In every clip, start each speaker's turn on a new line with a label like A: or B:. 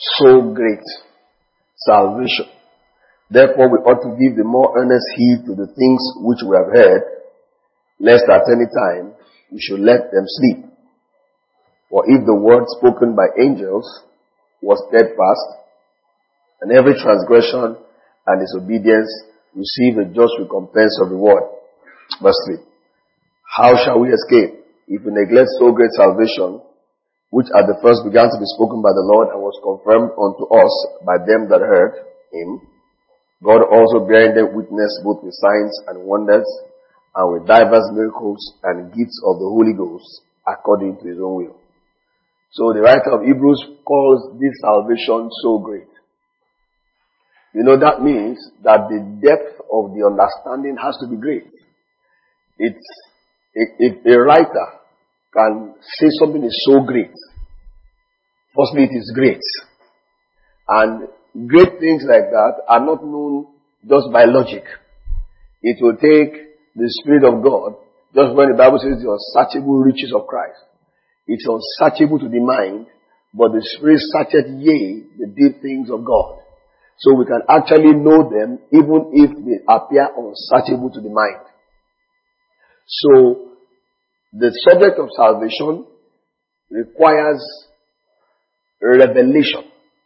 A: so great salvation. Therefore we ought to give the more earnest heed to the things which we have heard, lest at any time we should let them sleep. For if the word spoken by angels was steadfast, and every transgression and disobedience receive a just recompense of reward. Verse 3. How shall we escape if we neglect so great salvation, which at the first began to be spoken by the Lord and was confirmed unto us by them that heard him, God also bearing them witness both with signs and wonders, and with divers miracles and gifts of the Holy Ghost, according to his own will. So the writer of Hebrews calls this salvation so great. You know, that means that the depth of the understanding has to be great. If a writer can say something is so great, firstly it is great. And great things like that are not known just by logic. It will take the Spirit of God, just when the Bible says the unsearchable riches of Christ. It's unsearchable to the mind, but the Spirit searcheth yea, the deep things of God. So we can actually know them even if they appear unsearchable to the mind. So the subject of salvation requires revelation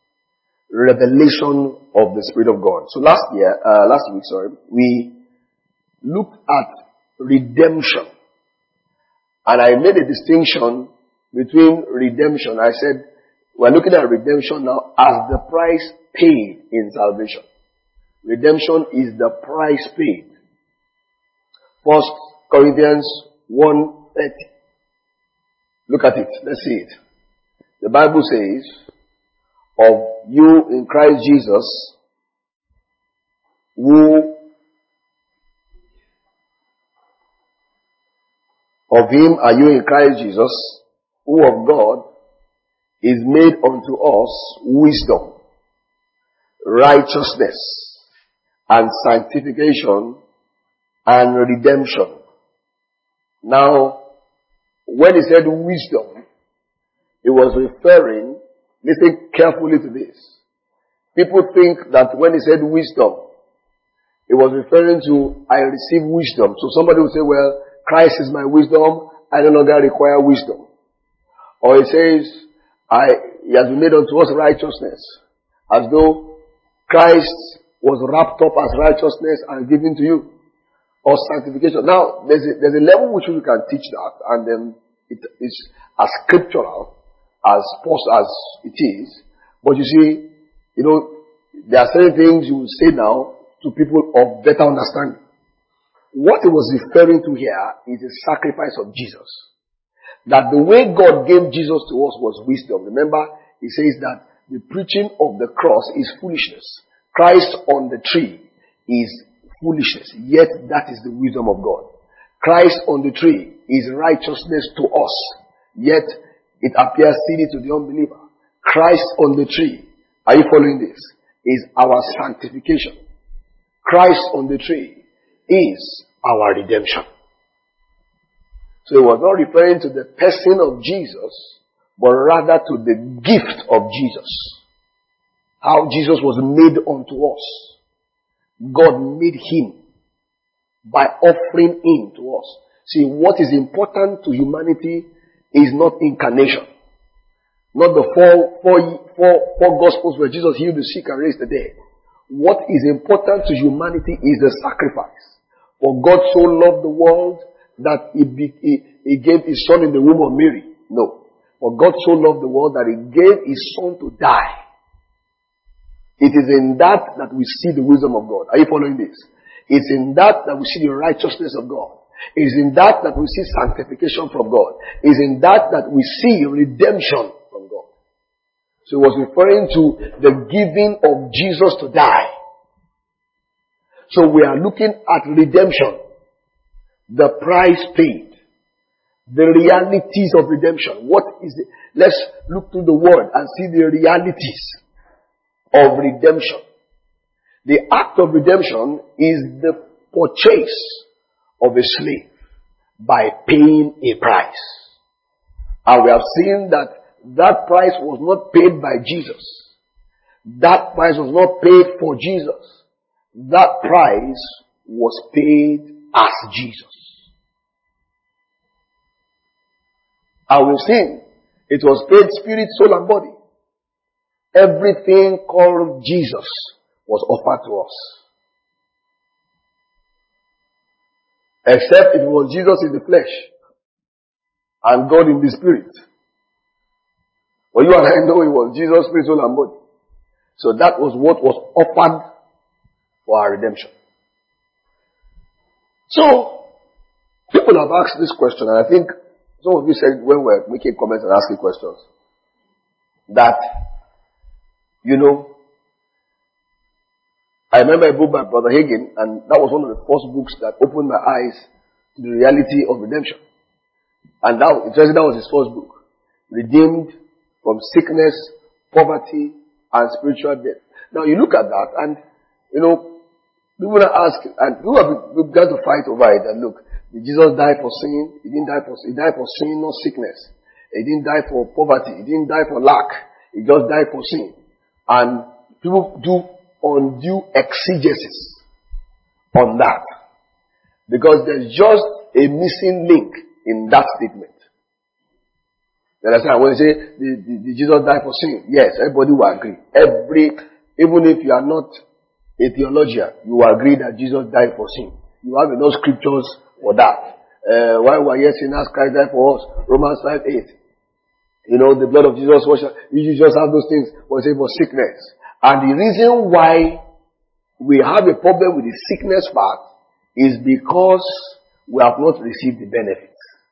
A: of the Spirit of God. So last week, we looked at redemption. And I made a distinction between redemption. I said, we're looking at redemption now as the price paid in salvation. Redemption is the price paid. 1 Corinthians 1:30. Look at it. Let's see it. The Bible says, of you in Christ Jesus, of him are you in Christ Jesus, who of God is made unto us wisdom, righteousness, and sanctification, and redemption. Now, when he said wisdom, he was referring, listen carefully to this. People think that when he said wisdom, he was referring to, I receive wisdom. So somebody will say, well, Christ is my wisdom, I no longer require wisdom. Or he says, he has been made unto us righteousness, as though Christ was wrapped up as righteousness and given to you. Or sanctification. Now, there's a level which we can teach that, and then it is as scriptural as it is. But you see, there are certain things you will say now to people of better understanding. What he was referring to here is the sacrifice of Jesus. That the way God gave Jesus to us was wisdom. Remember, he says that the preaching of the cross is foolishness. Christ on the tree is foolishness, yet that is the wisdom of God. Christ on the tree is righteousness to us, yet it appears silly to the unbeliever. Christ on the tree, are you following this? Is our sanctification. Christ on the tree is our redemption. So he was not referring to the person of Jesus, but rather to the gift of Jesus. How Jesus was made unto us. God made him by offering him to us. See, what is important to humanity is not incarnation. Not the four gospels where Jesus healed the sick and raised the dead. What is important to humanity is the sacrifice. For God so loved the world that he gave his son in the womb of Mary. No. For God so loved the world that he gave his son to die. It is in that we see the wisdom of God. Are you following this? It's in that we see the righteousness of God. It is in that we see sanctification from God. It is in that we see redemption from God. So he was referring to the giving of Jesus to die. So we are looking at redemption. The price paid. The realities of redemption. What is it? Let's look through the word and see the realities of redemption. The act of redemption is the purchase of a slave by paying a price. And we have seen that price was not paid by Jesus. That price was not paid for Jesus. That price was paid as Jesus. And we've seen it was paid spirit, soul, and body. Everything called Jesus was offered to us. Except it was Jesus in the flesh and God in the spirit. But you and I know it was Jesus, spirit, soul, and body. So that was what was offered for our redemption. So, people have asked this question, and I think some of you said when we were making comments and asking questions, that, I remember a book by Brother Hagin, and that was one of the first books that opened my eyes to the reality of redemption. And that was his first book. Redeemed from sickness, poverty, and spiritual death. Now you look at that, and, people ask, and people have begun to fight over it, and look, did Jesus die for sin? He died for sin, not sickness. He didn't die for poverty. He didn't die for lack. He just died for sin. And people do undue exegesis on that. Because there's just a missing link in that statement. You understand? When you say, did Jesus die for sin? Yes, everybody will agree. Even if you are not a theologian, you will agree that Jesus died for sin. You have enough scriptures for that. While we are yet sinners, Christ died for us. Romans 5:8. The blood of Jesus washes. You just have those things for sickness. And the reason why we have a problem with the sickness part is because we have not received the benefits.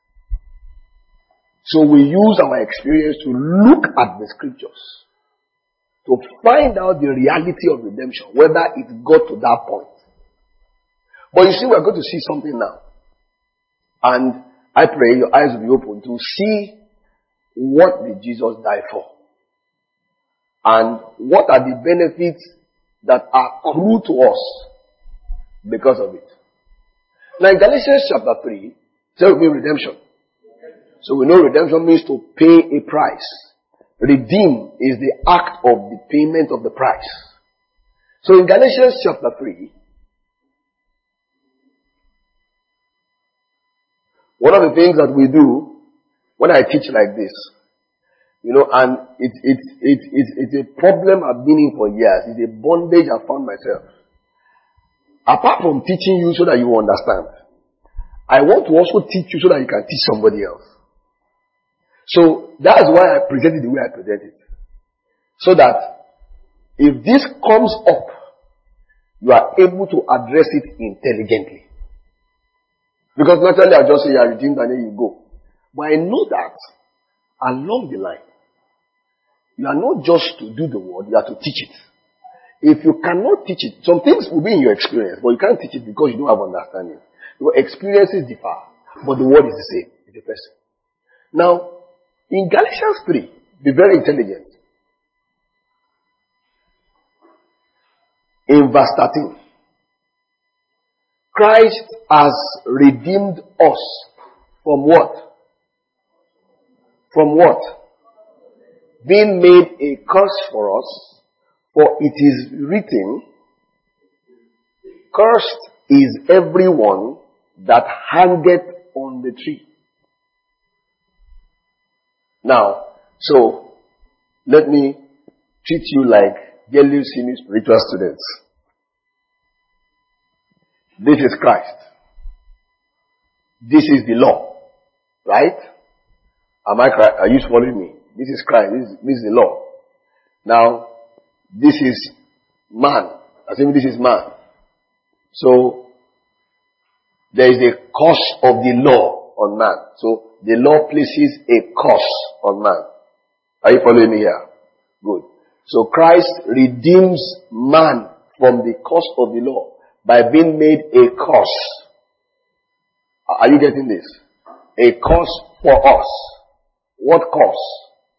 A: So we use our experience to look at the scriptures to find out the reality of redemption, whether it got to that point. But you see, we're going to see something now. And I pray your eyes will be open to see what did Jesus die for. And what are the benefits that accrue to us because of it. Now in Galatians chapter 3, there will be redemption. So we know redemption means to pay a price. Redeem is the act of the payment of the price. So in Galatians chapter 3, one of the things that we do when I teach like this, and it's a problem I've been in for years. It's a bondage I found myself. Apart from teaching you so that you understand, I want to also teach you so that you can teach somebody else. So that's why I present it the way I present it. So that if this comes up, you are able to address it intelligently. Because naturally I'll just say you are redeemed and then you go. But I know that along the line, you are not just to do the word, you are to teach it. If you cannot teach it, some things will be in your experience, but you can't teach it because you don't have understanding. Your experiences differ, but the word is the same. It's the person. Now, in Galatians 3, be very intelligent. In verse 13, Christ has redeemed us from what? From what? Being made a curse for us, for it is written, cursed is everyone that hangeth on the tree. Now, so, let me treat you like yearly senior spiritual students. This is Christ. This is the law. Right? Are you following me? This is Christ. This is the law. Now, this is man. Assuming this is man. So, there is a curse of the law on man. So, the law places a curse on man. Are you following me here? Good. So, Christ redeems man from the curse of the law by being made a curse. Are you getting this? A curse for us. What curse?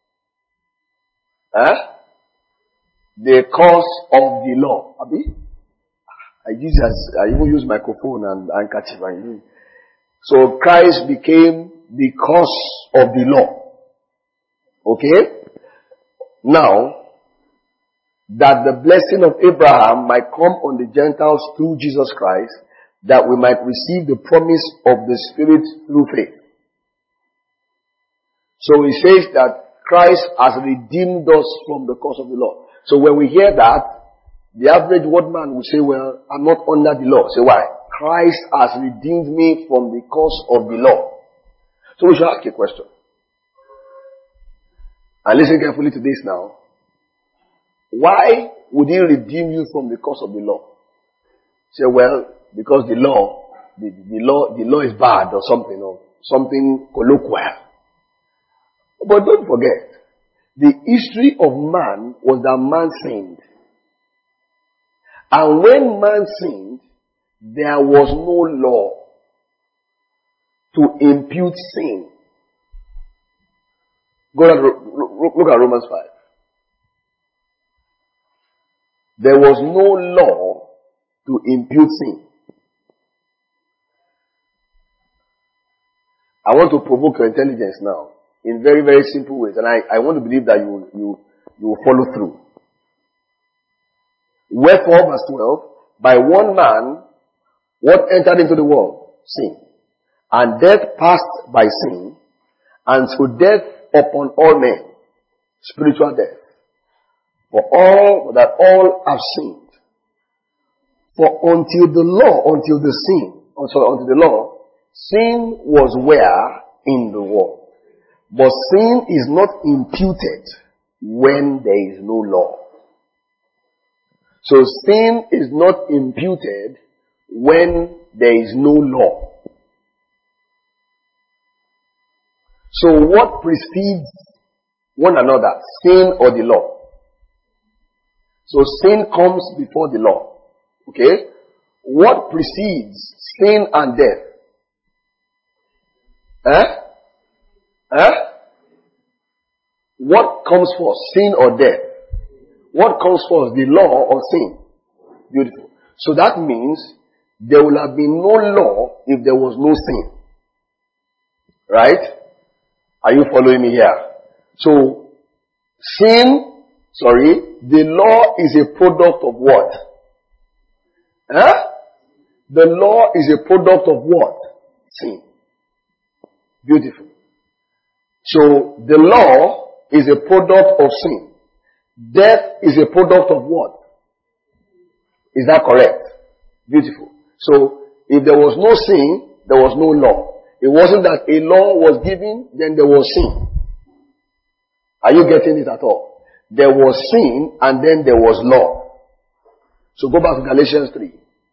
A: The curse of the law. Abi? I even use microphone and handkerchief. So Christ became the curse of the law. Okay? Now, that the blessing of Abraham might come on the Gentiles through Jesus Christ, that we might receive the promise of the Spirit through faith. So he says that Christ has redeemed us from the curse of the law. So when we hear that, the average word man will say, well, I'm not under the law. Say, why? Christ has redeemed me from the curse of the law. So we should ask a question. And listen carefully to this now. Why would he redeem you from the curse of the law? Say, well, because the law is bad or something colloquial. But don't forget, the history of man was that man sinned. And when man sinned, there was no law to impute sin. Look at Romans 5. There was no law to impute sin. I want to provoke your intelligence now in very, very simple ways. And I want to believe that you will follow through. Wherefore, verse 12, by one man, what entered into the world? Sin. And death passed by sin, and so death upon all men, spiritual death. For all have sinned. For until the law, sin was where? In the world. But sin is not imputed when there is no law. So sin is not imputed when there is no law. So what precedes one another? Sin or the law? So sin comes before the law. Okay? What precedes sin and death? What comes first? Sin or death? What comes first? The law or sin? Beautiful. So that means there will have been no law if there was no sin. Right? Are you following me here? So, the law is a product of what? The law is a product of what? Sin. Beautiful. So, the law is a product of sin. Death is a product of what? Is that correct? Beautiful. So, if there was no sin, there was no law. It wasn't that a law was given, then there was sin. Are you getting it at all? There was sin, and then there was law. So go back to Galatians 3.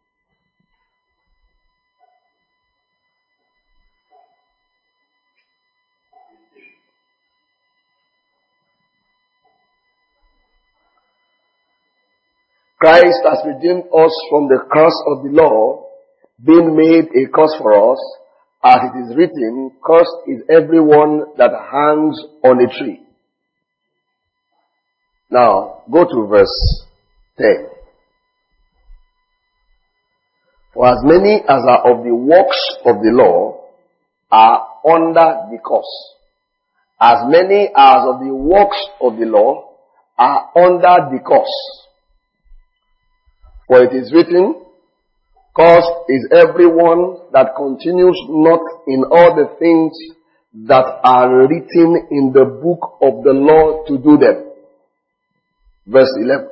A: Christ has redeemed us from the curse of the law, being made a curse for us, as it is written, cursed is everyone that hangs on a tree. Now, go to verse 10. For as many as are of the works of the law are under the curse. As many as of the works of the law are under the curse. For it is written, cursed is everyone that continues not in all the things that are written in the book of the law to do them. Verse 11.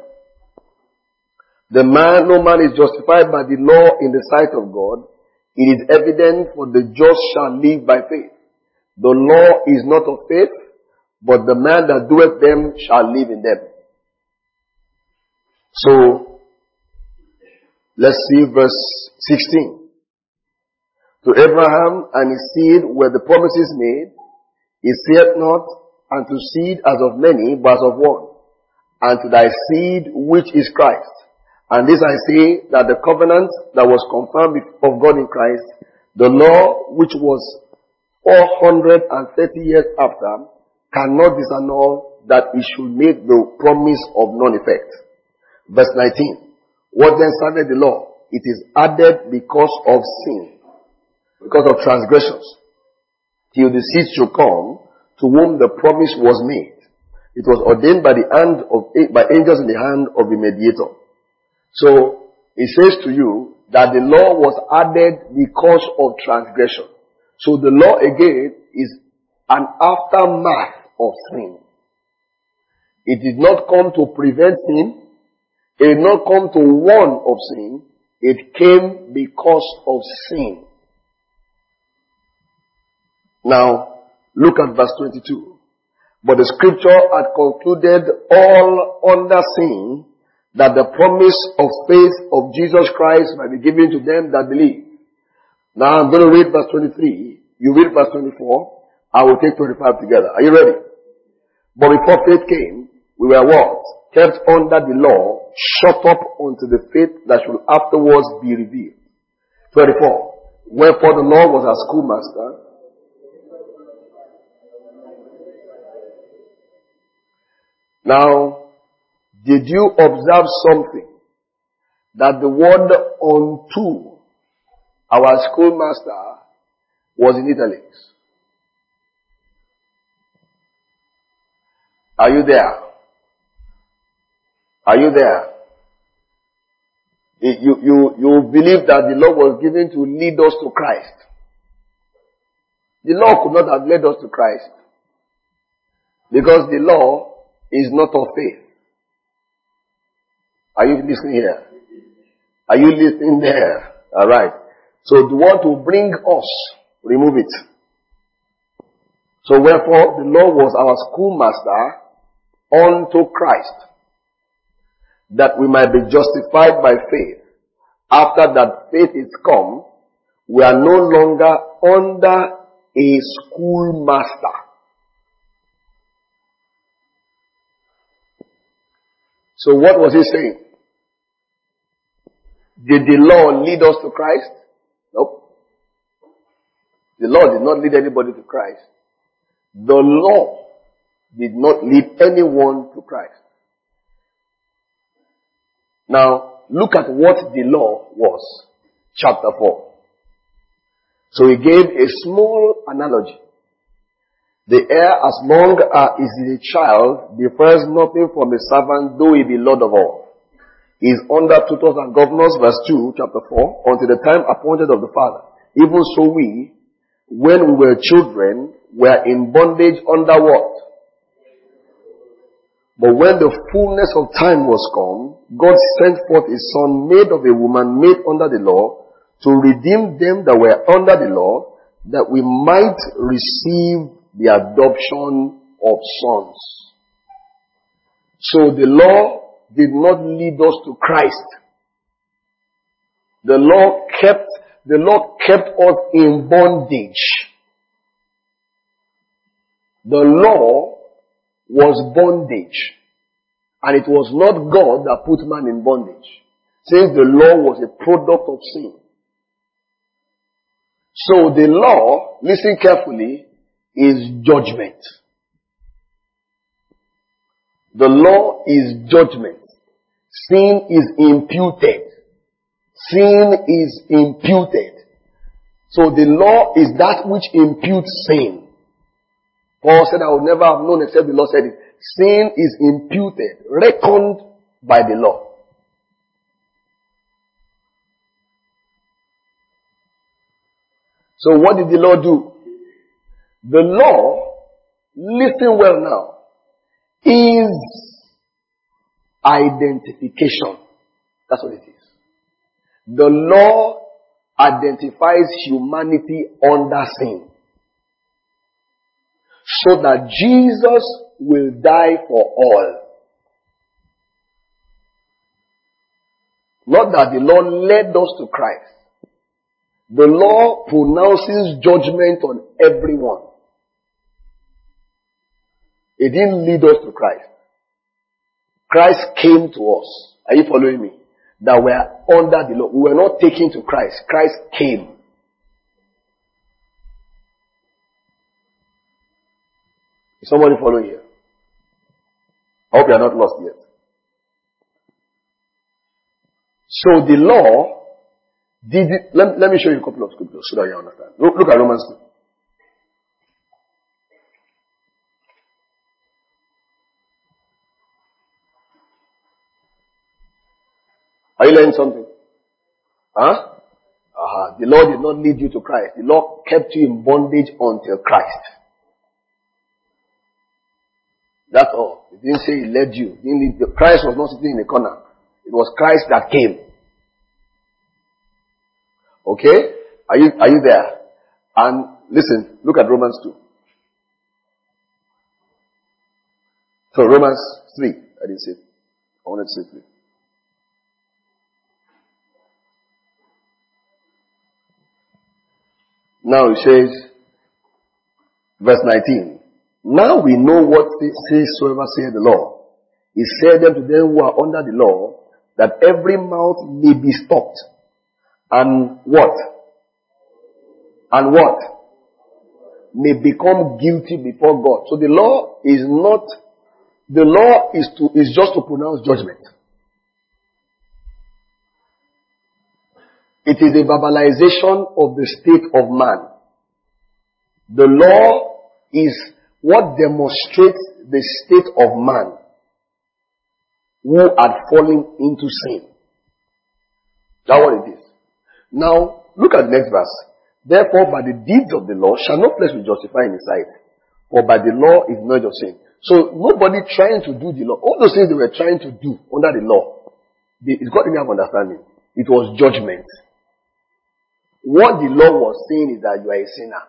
A: No man is justified by the law in the sight of God. It is evident, for the just shall live by faith. The law is not of faith, but the man that doeth them shall live in them. So, let's see verse 16. To Abraham and his seed were the promises made. He saith not unto seed as of many, but as of one, and to thy seed which is Christ. And this I say, that the covenant that was confirmed of God in Christ, the law which was 430 years after, cannot disannul that it should make the promise of none effect. Verse 19. What then serveth the law? It is added because of sin, because of transgressions, till the seed should come, to whom the promise was made. It was ordained by by angels in the hand of the mediator. So, it says to you that the law was added because of transgression. So the law again is an aftermath of sin. It did not come to prevent sin. It did not come to warn of sin. It came because of sin. Now, look at verse 22. But the scripture had concluded all under sin, that the promise of faith of Jesus Christ might be given to them that believe. Now I'm going to read verse 23. You read verse 24. I will take 25 together. Are you ready? But before faith came, we were what? Kept under the law, shut up unto the faith that should afterwards be revealed. 24. Wherefore the law was our schoolmaster. Now, did you observe something? That the word unto our schoolmaster was in italics. Are you there? Are you there? You believe that the law was given to lead us to Christ. The law could not have led us to Christ. Because the law is not of faith. Are you listening here? Are you listening there? Alright. So the one to bring us, remove it. So wherefore the law was our schoolmaster unto Christ, that we might be justified by faith. After that faith is come, we are no longer under a schoolmaster. So what was he saying? Did the law lead us to Christ? Nope. The law did not lead anybody to Christ. The law did not lead anyone to Christ. Now, look at what the law was. Chapter 4. So he gave a small analogy. The heir, as long as is a child, differs nothing from a servant, though he be Lord of all. He is under tutors and governors, verse 2, chapter 4, until the time appointed of the Father. Even so we, when we were children, were in bondage under what? But when the fullness of time was come, God sent forth his Son, made of a woman, made under the law, to redeem them that were under the law, that we might receive the adoption of sons. So the law did not lead us to Christ. The law kept us in bondage. The law was bondage. And it was not God that put man in bondage. Since the law was a product of sin. So the law, listen carefully, is judgment. The law is judgment. Sin is imputed. Sin is imputed. So the law is that which imputes sin. Paul said, I would never have known except the Lord said it. Sin is imputed, reckoned by the law. So what did the law do? The law, listen well now, is identification. That's what it is. The law identifies humanity under sin. So that Jesus will die for all. Not that the law led us to Christ. The law pronounces judgment on everyone. It didn't lead us to Christ. Christ came to us. Are you following me? That we are under the law. We were not taken to Christ. Christ came. Is somebody following here? I hope you are not lost yet. So the law did it. Let me show you a couple of scriptures so that you understand. Look at Romans 2. Are you learning something? Huh? The law did not lead you to Christ. The law kept you in bondage until Christ. That's all. It didn't say he led you. It didn't lead you. Christ was not sitting in the corner. It was Christ that came. Okay? Are you there? And listen, look at Romans 2. So Romans 3. I didn't say. I wanted to say 3. Now it says, verse 19. Now we know what says soever saith the law. He said them to them who are under the law, that every mouth may be stopped. And what? And what? May become guilty before God. So the law is not, the law is just to pronounce judgment. It is a verbalization of the state of man. The law is what demonstrates the state of man who had fallen into sin. That's what it is. Now, look at the next verse. Therefore, by the deeds of the law shall no flesh be justified in his sight, for by the law is knowledge of sin. So, nobody trying to do the law, all those things they were trying to do under the law, God didn't have understanding. It was judgment. What the law was saying is that you are a sinner.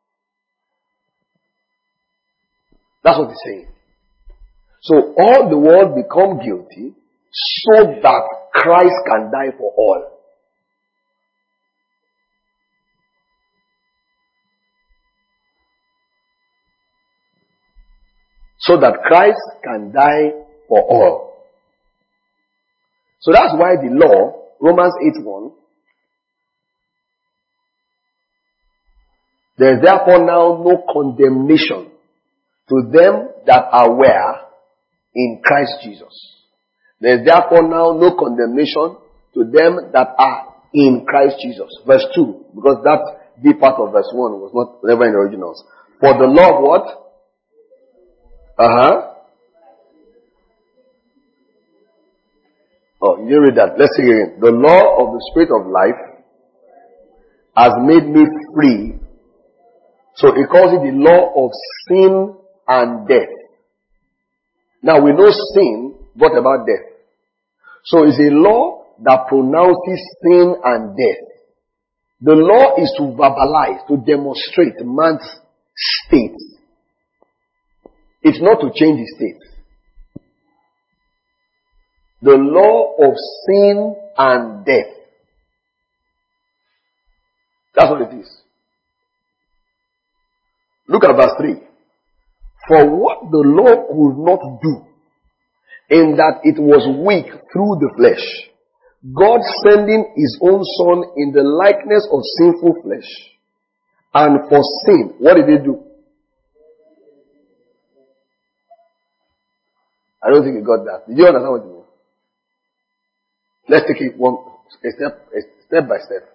A: That's what it's saying. So all the world become guilty so that Christ can die for all. So that Christ can die for all. So that's why the law, Romans 8:1, there is therefore now no condemnation to them that are where? In Christ Jesus. There is therefore now no condemnation to them that are in Christ Jesus. Verse 2, because that B part of verse 1 was not never in the originals. For the law of what? Oh, you read that. Let's see again. The law of the Spirit of life has made me free. So it calls it the law of sin and death. Now we know sin brought about death. So it's a law that pronounces sin and death. The law is to verbalize, to demonstrate man's state. It's not to change his state. The law of sin and death. That's what it is. Look at verse 3. For what the law could not do, in that it was weak through the flesh, God sending his own Son in the likeness of sinful flesh, and for sin, what did he do? I don't think you got that. Did you understand what you mean? Let's take it step by step.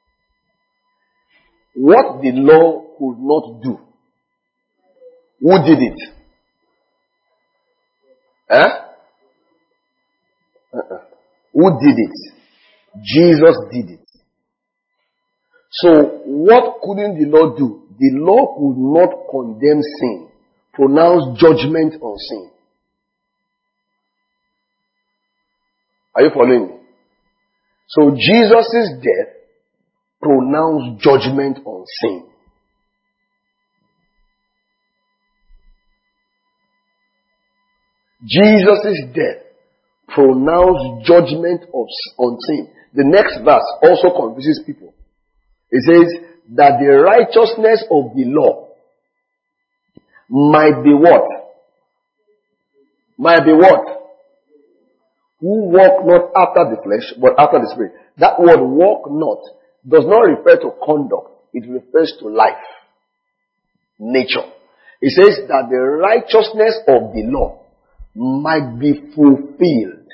A: What the law could not do, who did it? Who did it? Jesus did it. So, what couldn't the law do? The law could not condemn sin, pronounce judgment on sin. Are you following me? So, Jesus' death pronounced judgment on sin. Jesus' death pronounced judgment on sin. The next verse also confuses people. It says that the righteousness of the law might be what? Might be what? Who walk not after the flesh, but after the Spirit. That word walk not does not refer to conduct. It refers to life. Nature. It says that the righteousness of the law might be fulfilled.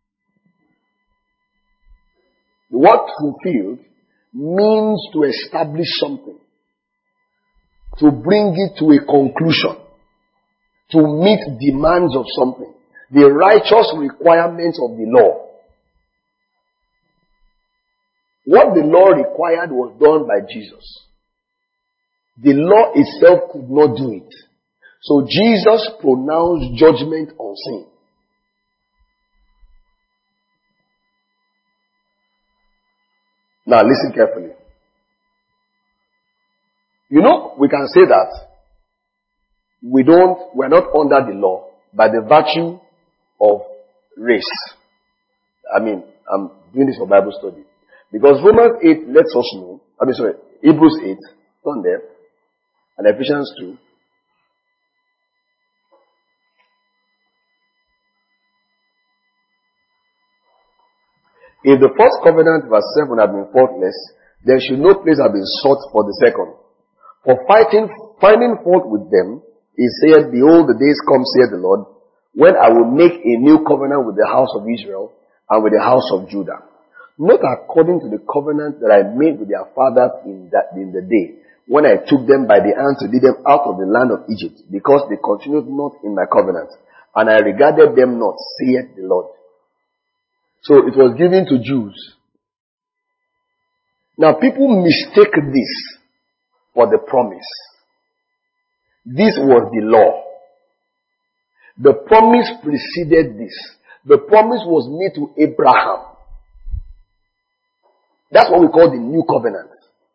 A: The word fulfilled means to establish something, to bring it to a conclusion, to meet demands of something, the righteous requirements of the law. What the law required was done by Jesus. The law itself could not do it. So Jesus pronounced judgment on sin. Now listen carefully. You know, we can say that we're not under the law by the virtue of race. I mean, I'm doing this for Bible study. Because Romans 8 lets us know, Hebrews 8, turn there, and Ephesians 2. If the first covenant, verse 7, had been faultless, there should no place have been sought for the second. For finding fault with them, he said, behold, the days come, saith the Lord, when I will make a new covenant with the house of Israel and with the house of Judah. Not according to the covenant that I made with their fathers in the day, when I took them by the hand to lead them out of the land of Egypt, because they continued not in my covenant, and I regarded them not, saith the Lord. So it was given to Jews. Now people mistake this for the promise. This was the law. The promise preceded this. The promise was made to Abraham. That's what we call the new covenant.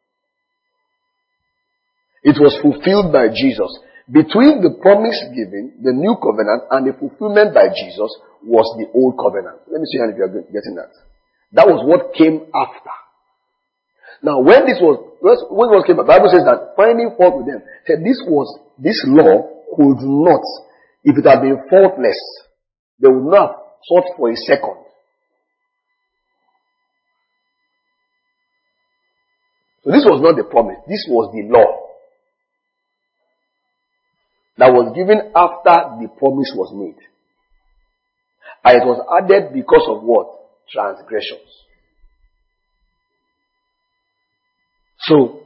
A: It was fulfilled by Jesus. Between the promise given, the new covenant, and the fulfillment by Jesus was the old covenant. Let me see if you are getting that. That was what came after. Now, when it came, the Bible says that finding fault with them, said this law could not, if it had been faultless, they would not have sought for a second. So this was not the promise. This was the law that was given after the promise was made. And it was added because of what? Transgressions. So,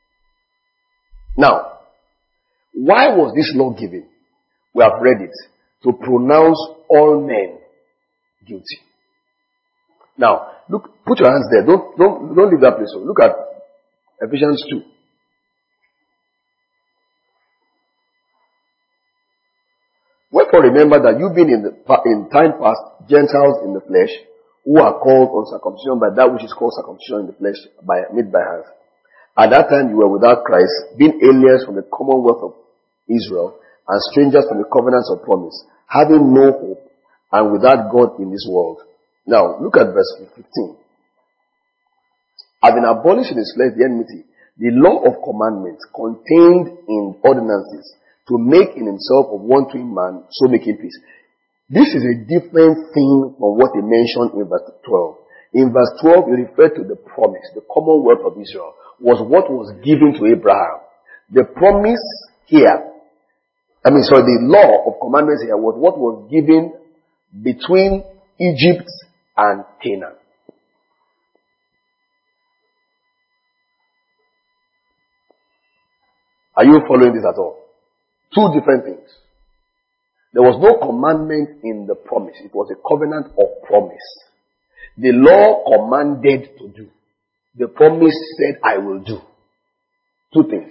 A: now, why was this law given? We have read it. To pronounce all men guilty. Now, look, put your hands there. Don't leave that place. Look at Ephesians 2. Wherefore remember that you being in time past Gentiles in the flesh, who are called uncircumcision by that which is called circumcision in the flesh made by hands. At that time you were without Christ, being aliens from the commonwealth of Israel, and strangers from the covenants of promise, having no hope, and without God in this world. Now, look at verse 15. Having abolished in his flesh the enmity, the law of commandments contained in ordinances, to make in himself of one twin man, so making peace. This is a different thing from what he mentioned in verse 12. In verse 12, he referred to the promise, the commonwealth of Israel, was what was given to Abraham. The promise here, the law of commandments here was what was given between Egypt and Canaan. Are you following this at all? Two different things. There was no commandment in the promise. It was a covenant of promise. The law commanded to do. The promise said, I will do. Two things.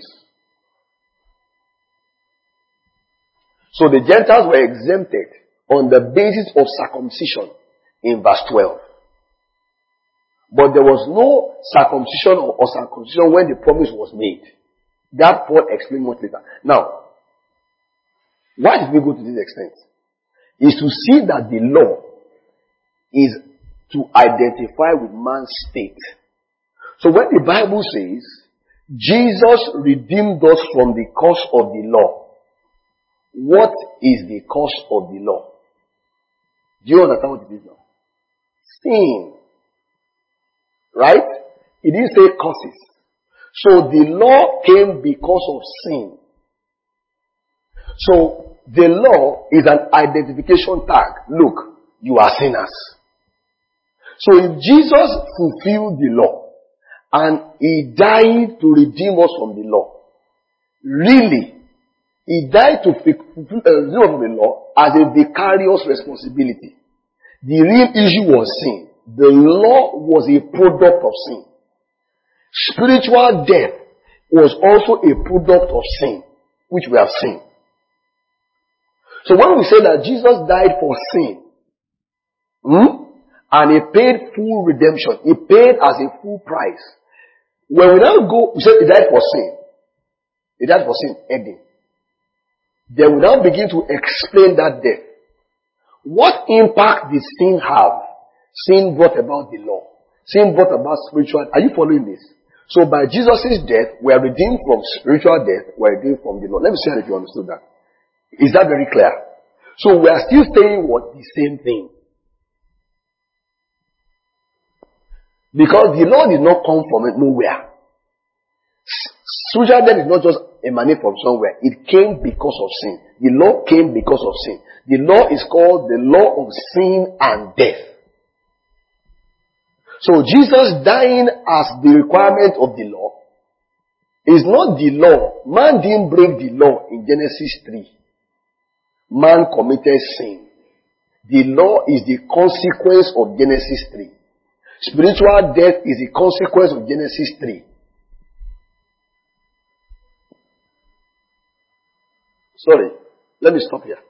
A: So the Gentiles were exempted on the basis of circumcision in verse 12. But there was no circumcision or circumcision when the promise was made. That Paul explained much later. Now, why did we go to this extent? Is to see that the law is to identify with man's state. So when the Bible says, Jesus redeemed us from the curse of the law, what is the curse of the law? Do you understand what it is now? Sin. Right? It didn't say curses. So the law came because of sin. So the law is an identification tag. Look, you are sinners. So if Jesus fulfilled the law and he died to redeem us from the law, really, he died to fulfill the law as a vicarious responsibility. The real issue was sin. The law was a product of sin. Spiritual death was also a product of sin, which we have seen. So when we say that Jesus died for sin, and he paid full redemption, he paid as a full price. When we now go, we say he died for sin. He died for sin, ending. Then we now begin to explain that death. What impact did sin have? Sin brought about the law. Sin brought about spiritual. Are you following this? So by Jesus' death, we are redeemed from spiritual death, we are redeemed from the law. Let me see if you understood that. Is that very clear? So we are still saying what? The same thing. Because the law did not come from nowhere. Spiritual death did not just emanate from somewhere. It came because of sin. The law came because of sin. The law is called the law of sin and death. So Jesus dying as the requirement of the law is not the law. Man didn't break the law in Genesis 3. Man committed sin. The law is the consequence of Genesis 3. Spiritual death is the consequence of Genesis 3. Sorry, let me stop here.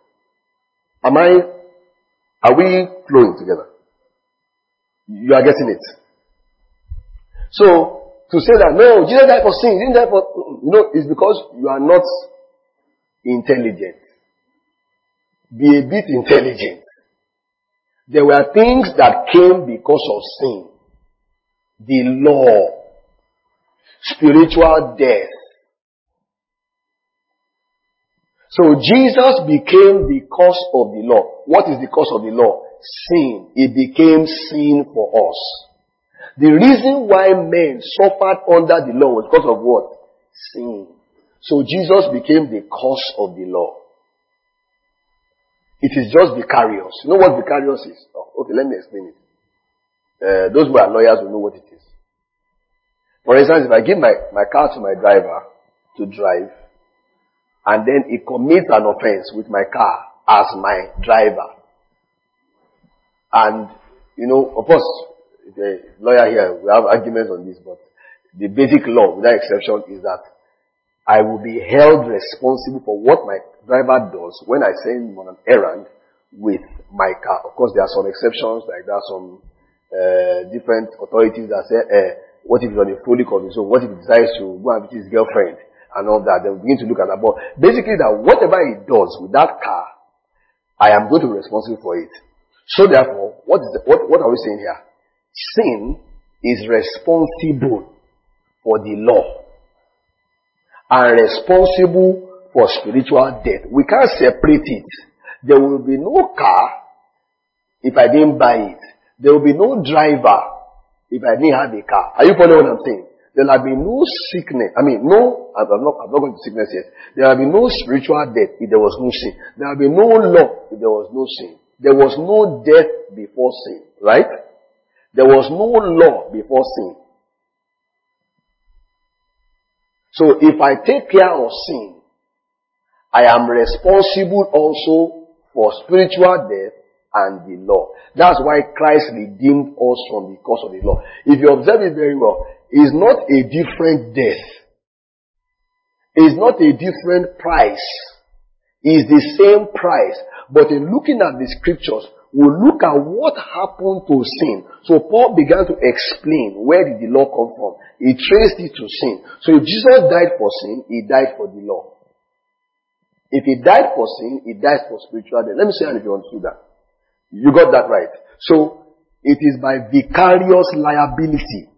A: Are we flowing together? You are getting it. So, to say that, no, Jesus died for sin, he didn't die for, it's because you are not intelligent. Be a bit intelligent. There were things that came because of sin. The law. Spiritual death. So Jesus became the cause of the law. What is the cause of the law? Sin. It became sin for us. The reason why men suffered under the law was because of what? Sin. So Jesus became the cause of the law. It is just vicarious. You know what vicarious is? Oh, okay, let me explain it. Those who are lawyers will know what it is. For instance, if I give my car to my driver to drive, and then he commits an offense with my car as my driver, and, of course, the lawyer here, we have arguments on this, but the basic law, without exception, is that I will be held responsible for what my driver does when I send him on an errand with my car. Of course, there are some exceptions, like there are some different authorities that say, what if he's on a frolic of his own? What if he decides to go and visit his girlfriend and all that? Then we begin to look at that. But basically, that whatever he does with that car, I am going to be responsible for it. So therefore, what are we saying here? Sin is responsible for the law and responsible for spiritual death. We can't separate it. There will be no car if I didn't buy it. There will be no driver if I didn't have a car. Are you following what I'm saying? There will be no sickness. I'm not going to sickness yet. There will be no spiritual death if there was no sin. There will be no law if there was no sin. There was no death before sin. Right? There was no law before sin. So if I take care of sin, I am responsible also for spiritual death and the law. That's why Christ redeemed us from the curse of the law. If you observe it very well, it's not a different death. It's not a different price. It's the same price. But in looking at the scriptures, we'll look at what happened to sin. So Paul began to explain where did the law come from. He traced it to sin. So if Jesus died for sin, he died for the law. If he died for sin, he died for spiritual death. Let me say, and if you understood that. You got that right. So it is by vicarious liability.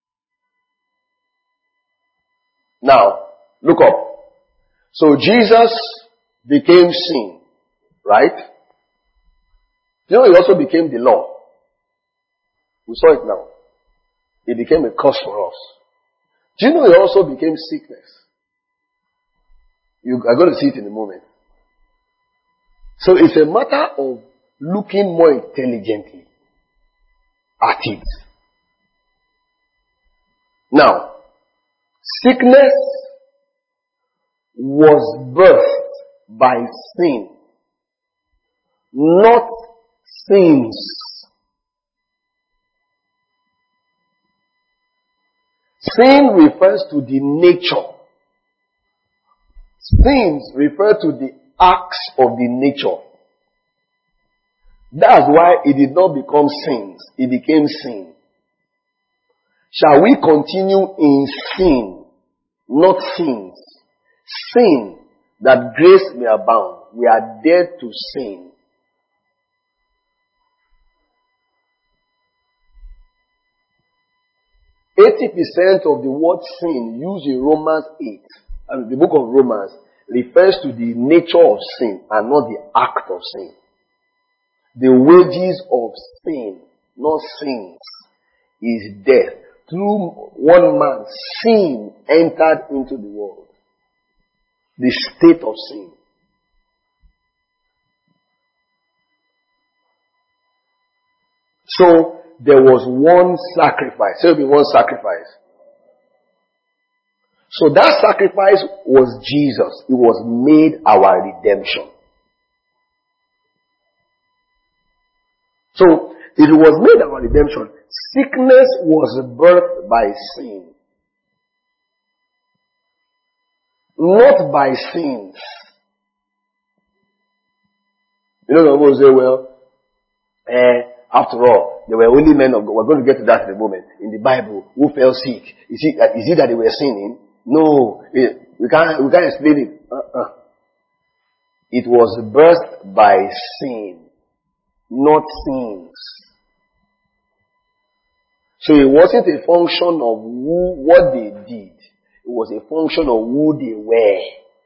A: Now, look up. So Jesus became sin, right? He also became the law. We saw it now. He became a curse for us. Do you know he also became sickness? You are going to see it in a moment. So it's a matter of looking more intelligently at it. Now, sickness was birthed by sin, not sins. Sin refers to the nature. Sins refer to the acts of the nature. That's why it did not become sins. It became sin. Shall we continue in sin, not sins? Sin, that grace may abound. We are dead to sin. %80 of the word sin used in Romans 8, and the book of Romans, refers to the nature of sin and not the act of sin. The wages of sin, not sins, is death. Through one man, sin entered into the world. The state of sin. So, there was one sacrifice. There will be one sacrifice. So that sacrifice was Jesus. It was made our redemption. So, it was made our redemption. Sickness was birthed by sin. Not by sins. You know, some people say, well, after all, they were only men of God. We're going to get to that in a moment. In the Bible, who fell sick? Is it that they were sinning? No. We can't explain it. It was birthed by sin, not sins. So it wasn't a function of what they did. It was a function of who they were.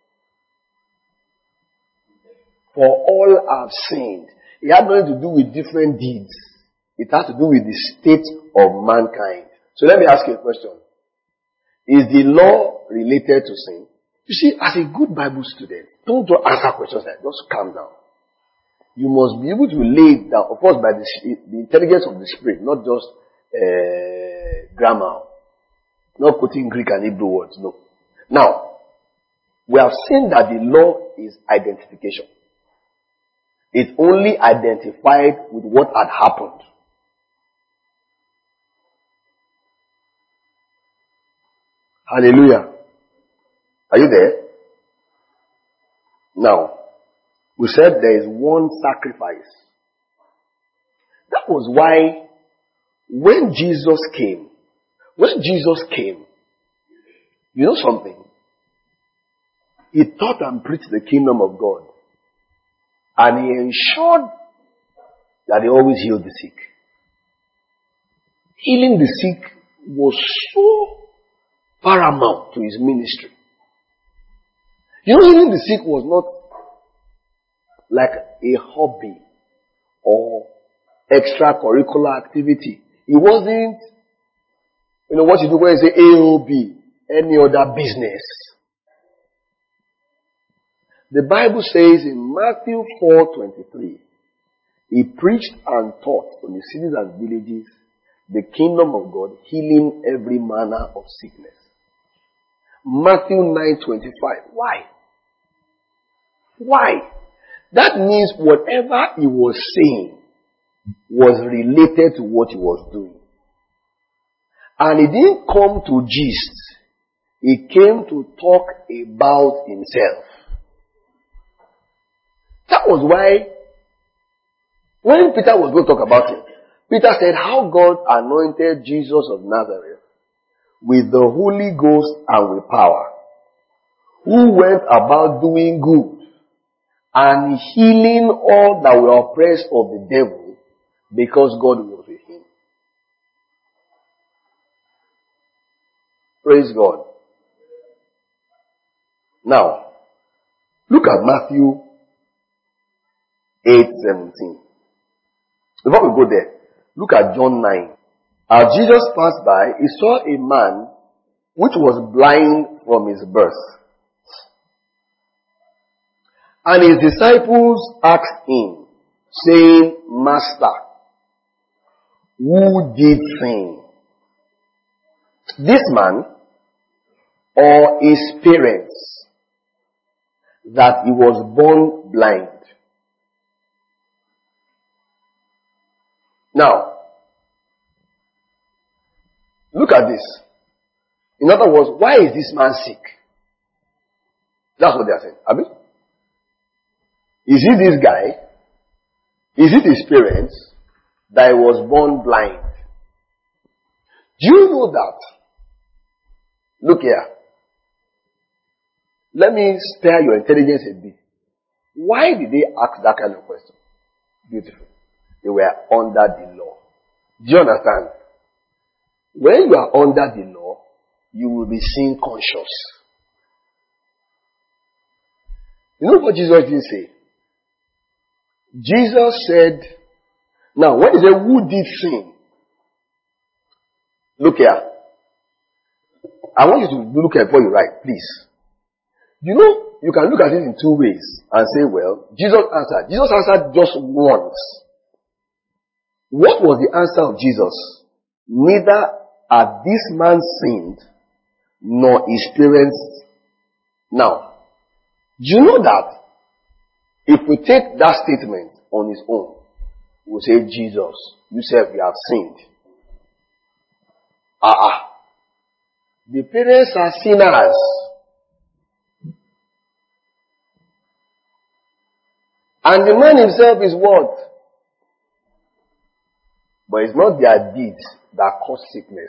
A: For all have sinned. It had nothing to do with different deeds. It had to do with the state of mankind. So let me ask you a question. Is the law related to sin? You see, as a good Bible student, don't just answer questions like that. Just calm down. You must be able to lay it down, of course, by the intelligence of the Spirit, not just grammar. Not putting Greek and Hebrew words, no. Now, we have seen that the law is identification. It only identified with what had happened. Hallelujah. Are you there? Now, we said there is one sacrifice. That was why when Jesus came, you know something? He taught and preached the kingdom of God. And he ensured that he always healed the sick. Healing the sick was so paramount to his ministry. You know, healing the sick was not like a hobby or extracurricular activity. It wasn't, you know what you do when you say AOB, any other business. The Bible says in Matthew 4:23, he preached and taught in the cities and villages the kingdom of God, healing every manner of sickness. Matthew 9:25. Why? Why? That means whatever he was saying was related to what he was doing. And he didn't come to gist. He came to talk about himself. That was why, when Peter was going to talk about him, Peter said how God anointed Jesus of Nazareth with the Holy Ghost and with power, who went about doing good and healing all that were oppressed of the devil, because God was with him. Praise God. Now, look at Matthew 8:17. Before we go there, look at John 9. As Jesus passed by, he saw a man which was blind from his birth. And his disciples asked him, saying, Master, who did sin? This man or his parents, that he was born blind? Now, look at this. In other words, why is this man sick? That's what they are saying. Abi? Is it this guy? Is it his parents that he was born blind? Do you know that? Look here. Let me spare your intelligence a bit. Why did they ask that kind of question? Beautiful. They were under the law. Do you understand? When you are under the law, you will be sin conscious. You know what Jesus didn't say? Jesus said, now when he said, who did sin? Look here. I want you to look at what you write, please. You know, you can look at it in two ways and say, well, Jesus answered. Jesus answered just once. What was the answer of Jesus? Neither had this man sinned, nor his parents. Now, do you know that if we take that statement on its own, we'll say, Jesus, you said we have sinned. The parents are sinners. And the man himself is what? But it's not their deeds that cause sickness.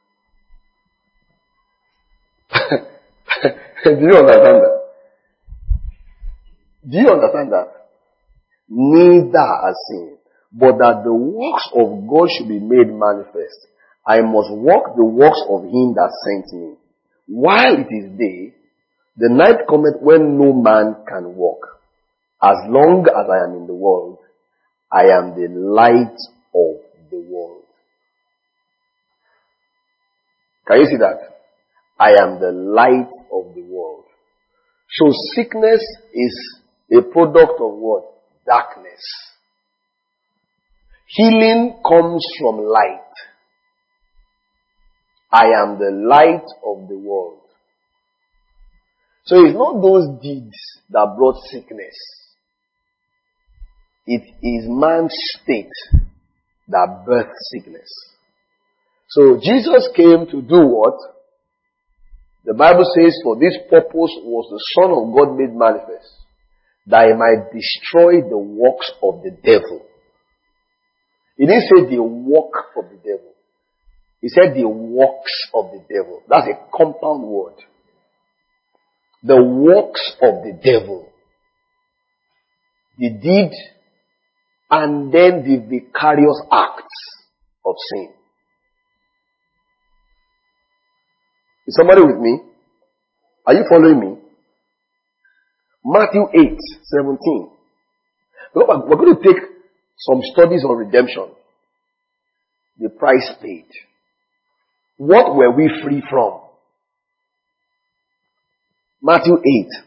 A: Do you understand that? Do you understand that? Neither has sinned, but that the works of God should be made manifest. I must work the works of him that sent me. While it is day, the night cometh when no man can walk. As long as I am in the world, I am the light of the world. Can you see that? I am the light of the world. So sickness is a product of what? Darkness. Healing comes from light. I am the light of the world. So it's not those deeds that brought sickness. It is man's state that birthed sickness. So Jesus came to do what? The Bible says, for this purpose was the Son of God made manifest, that he might destroy the works of the devil. He didn't say the work of the devil. He said the works of the devil. That's a compound word. The works of the devil. The deed and then the vicarious acts of sin. Is somebody with me? Are you following me? Matthew 8:17. We're going to take some studies on redemption. The price paid. What were we free from? Matthew 8.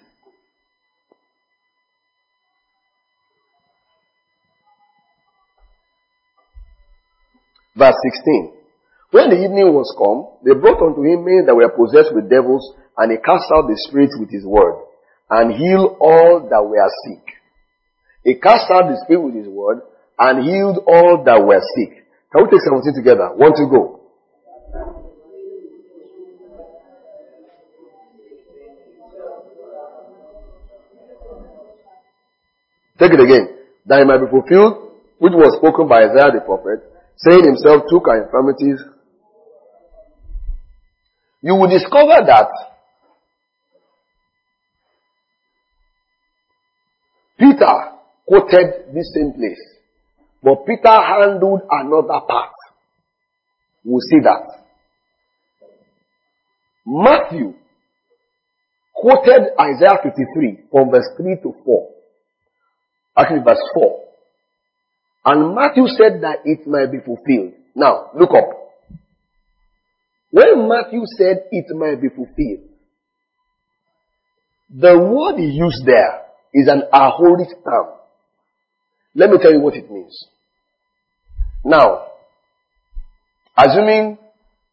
A: Verse 16. When the evening was come, they brought unto him men that were possessed with devils, and he cast out the spirits with his word, and healed all that were sick. He cast out the spirit with his word, and healed all that were sick. Can we take 17 together? 1, 2, go. Take it again. That it might be fulfilled, which was spoken by Isaiah the prophet, saying himself took our infirmities. You will discover that Peter quoted this same place, but Peter handled another part. We'll see that. Matthew quoted Isaiah 53 from verse 3 to 4. Actually, verse 4. And Matthew said that it might be fulfilled. Now, look up. When Matthew said it might be fulfilled, the word he used there is an ahoric term. Let me tell you what it means. Now, assuming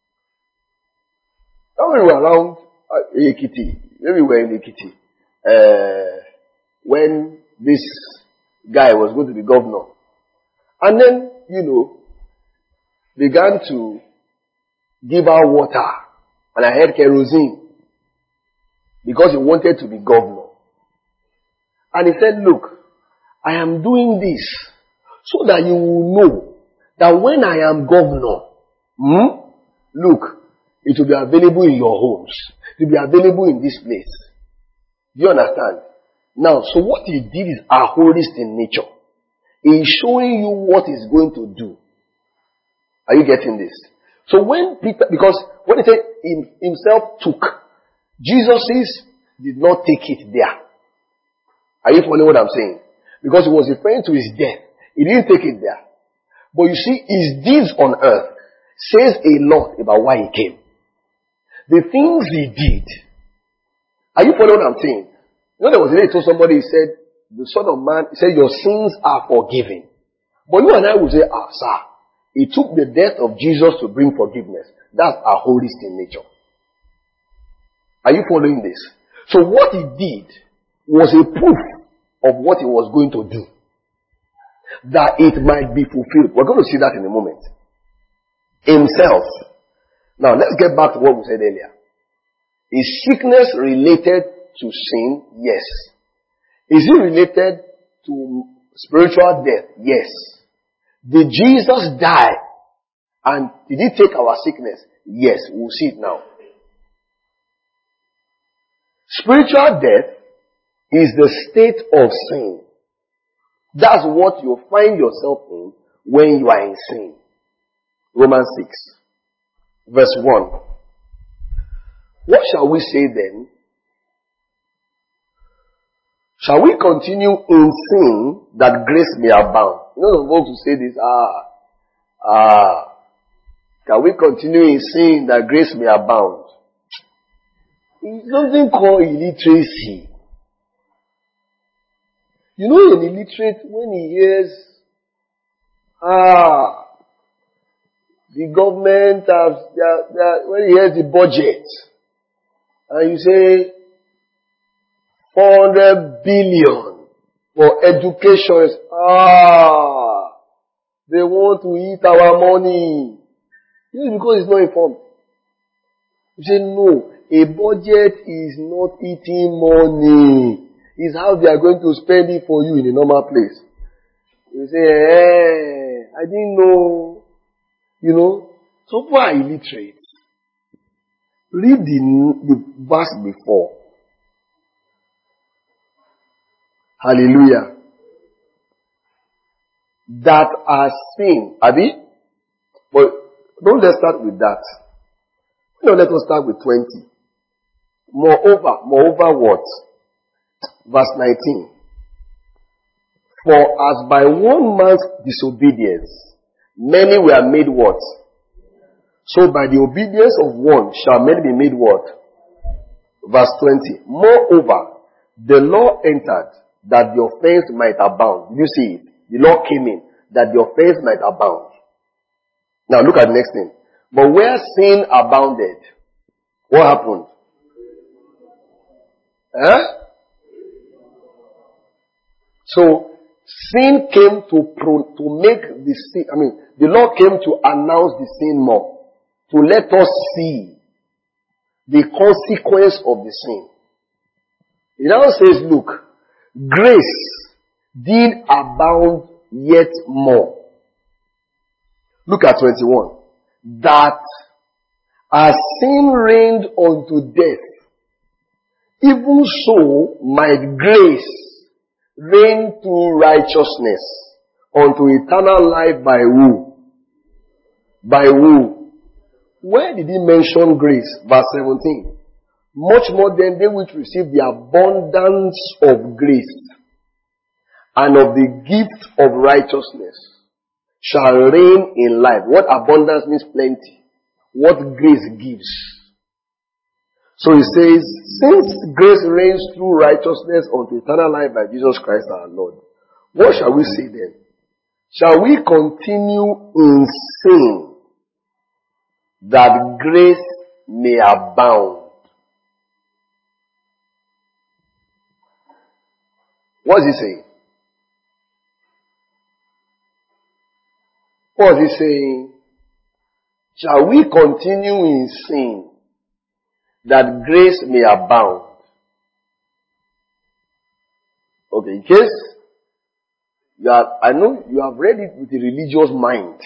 A: when we were around Ekiti, maybe we were in Ekiti, when this guy was going to be governor, and then, began to give out water And I had kerosene because he wanted to be governor. And he said, look, I am doing this so that you will know that when I am governor, look, it will be available in your homes. It will be available in this place. Do you understand? Now, so what he did is ahorist in nature. He is showing you what he's going to do. Are you getting this? So when Peter, because when he said himself took, Jesus did not take it there. Are you following what I'm saying? Because he was referring to his death. He didn't take it there. But you see, his deeds on earth says a lot about why he came. The things he did. Are you following what I'm saying? You know, there was a day he told somebody, he said, the Son of Man, he said, your sins are forgiven. But you and I will say, sir, it took the death of Jesus to bring forgiveness. That's ahorist in nature. Are you following this? So what he did was a proof of what he was going to do. That it might be fulfilled. We're going to see that in a moment. Himself. Now let's get back to what we said earlier. Is sickness related to sin? Yes. Is it related to spiritual death? Yes. Did Jesus die? And did he take our sickness? Yes. We'll see it now. Spiritual death is the state of sin. That's what you find yourself in when you are in sin. Romans 6, verse 1. What shall we say then? Shall we continue in sin that grace may abound? You know, the folks who say this, can we continue in sin that grace may abound? It's something called illiteracy. You know, an illiterate, when he hears, the government when he hears the budget, and you say, 400 billion for education, they want to eat our money. You know, because it's not informed. You say, no, a budget is not eating money. It's how they are going to spend it for you in a normal place. You say, I didn't know. You know, so people are illiterate. Read the verse before. Hallelujah. That are sin. Abi? But don't let's start with that. No, let us start with 20. Moreover what? Verse 19. For as by one man's disobedience, many were made what? So by the obedience of one shall many be made what? Verse 20. Moreover, the law entered that the offense might abound. Did you see it? The law came in that the offense might abound. Now look at the next thing. But where sin abounded, what happened? So sin came to make the sin, the law came to announce the sin more, to let us see the consequence of the sin. It now says, look, grace did abound yet more. Look at 21. That as sin reigned unto death, even so might grace reign to righteousness unto eternal life by who? By who? Where did he mention grace? Verse 17. Much more than they which receive the abundance of grace and of the gift of righteousness shall reign in life. What abundance means plenty. What grace gives. So he says, since grace reigns through righteousness unto eternal life by Jesus Christ our Lord, what shall we say then? Shall we continue in sin that grace may abound? What is he saying? What is he saying? Shall we continue in sin that grace may abound. Okay, in case I know you have read it with a religious mind.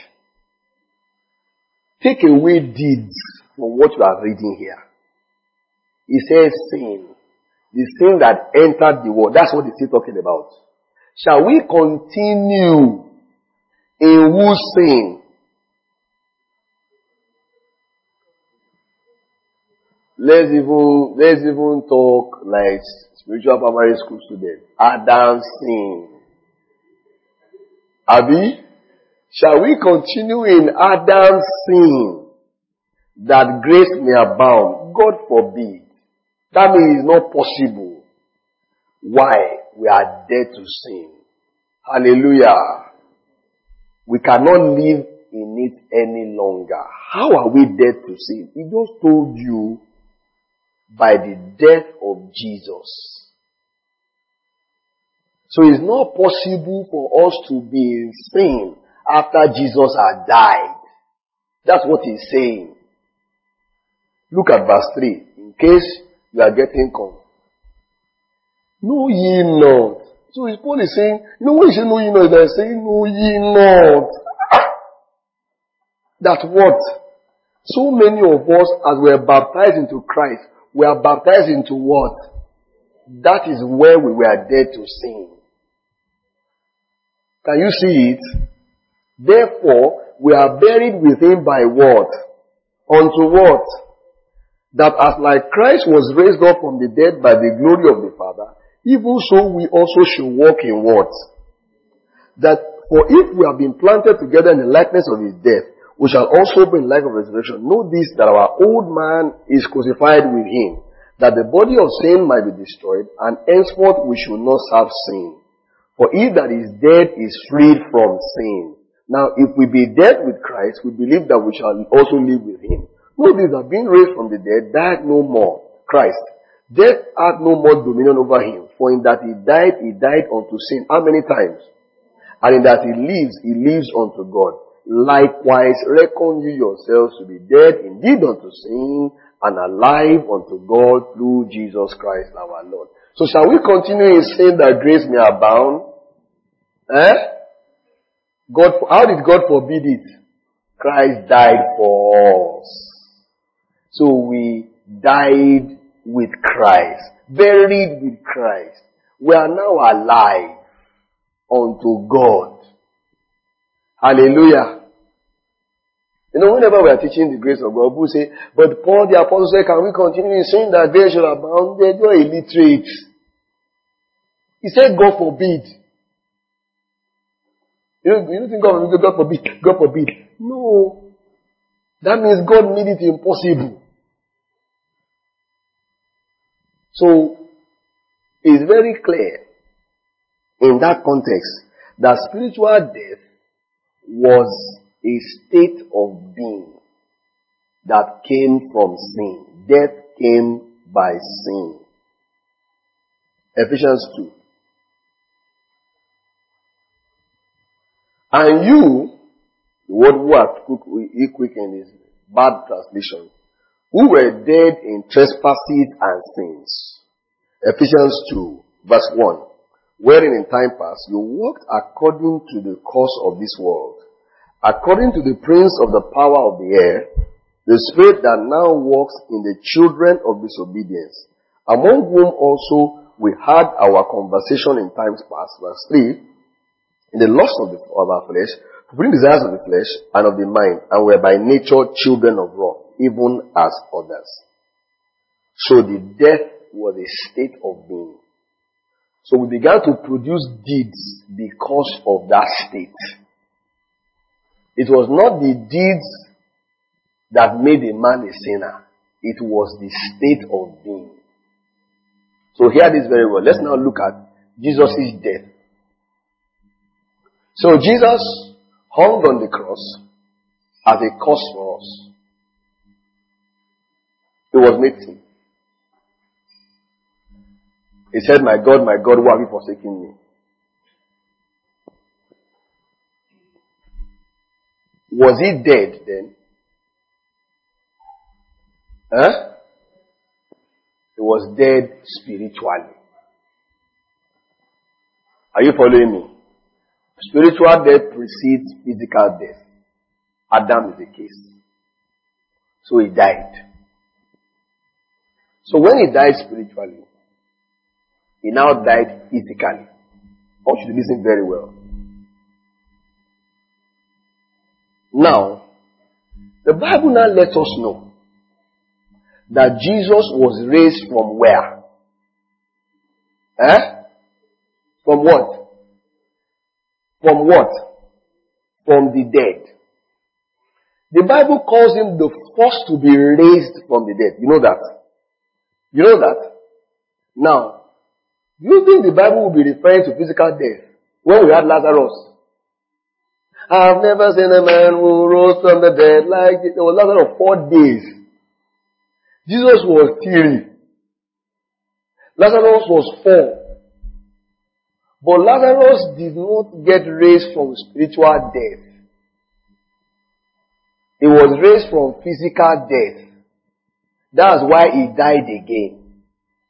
A: Take away deeds from what you are reading here. It says sin. The sin that entered the world. That's what it's still talking about. Shall we continue in whose sin? Let's even talk like spiritual primary school students. Adam's sin. Abi? Shall we continue in Adam's sin that grace may abound? God forbid. That means it's not possible. Why? We are dead to sin. Hallelujah. We cannot live in it any longer. How are we dead to sin? He just told you by the death of Jesus. So it's not possible for us to be in sin after Jesus had died. That's what he's saying. Look at verse 3. In case you are getting confused. Know ye not. So Paul is saying, when you say know ye not, they're saying know ye not. That what? So many of us, as we are baptized into Christ, we are baptized into what? That is where we were dead to sin. Can you see it? Therefore, we are buried with him by what? Unto what? That as like Christ was raised up from the dead by the glory of the Father, even so we also should walk in what? That for if we have been planted together in the likeness of his death, we shall also be in life of resurrection. Know this, that our old man is crucified with him, that the body of sin might be destroyed, and henceforth we should not serve sin. For he that is dead is freed from sin. Now, if we be dead with Christ, we believe that we shall also live with him. Know this, that being raised from the dead, died no more. Christ. Death had no more dominion over him. For in that he died unto sin. How many times? And in that he lives unto God. Likewise, reckon you yourselves to be dead indeed unto sin, and alive unto God through Jesus Christ our Lord. So shall we continue in sin that grace may abound? How did God forbid it? Christ died for us. So we died with Christ, buried with Christ. We are now alive unto God. Hallelujah. Whenever we are teaching the grace of God, people say, but Paul the apostle said, can we continue in sin that grace shall abound? They are illiterate. He said, God forbid. You don't think God forbid? God forbid. No. That means God made it impossible. So, it's very clear in that context that spiritual death was a state of being that came from sin. Death came by sin. Ephesians 2. And you, the word who are quickened is bad translation, who were dead in trespasses and sins. Ephesians 2, verse 1. Wherein in time past you walked according to the course of this world, according to the prince of the power of the air, the spirit that now walks in the children of disobedience, among whom also we had our conversation in times past, verse 3, in the lust of our flesh, fulfilling desires of the flesh and of the mind, and were by nature children of wrath, even as others. So the death was a state of being. So we began to produce deeds because of that state. It was not the deeds that made a man a sinner. It was the state of being. So hear this very well. Let's now look at Jesus' death. So Jesus hung on the cross as a cost for us. He was made sin. He said, my God, why have you forsaken me? Was he dead then? He was dead spiritually. Are you following me? Spiritual death precedes physical death. Adam is the case. So he died. So when he died spiritually, he now died physically. I want you to listen very well. Now, the Bible now lets us know that Jesus was raised from where? From what? From what? From the dead. The Bible calls him the first to be raised from the dead. You know that? You know that? Now, do you think the Bible will be referring to physical death when we had Lazarus? I've never seen a man who rose from the dead like it. There was Lazarus 4 days. Jesus was 3. Lazarus was 4. But Lazarus did not get raised from spiritual death. He was raised from physical death. That's why he died again.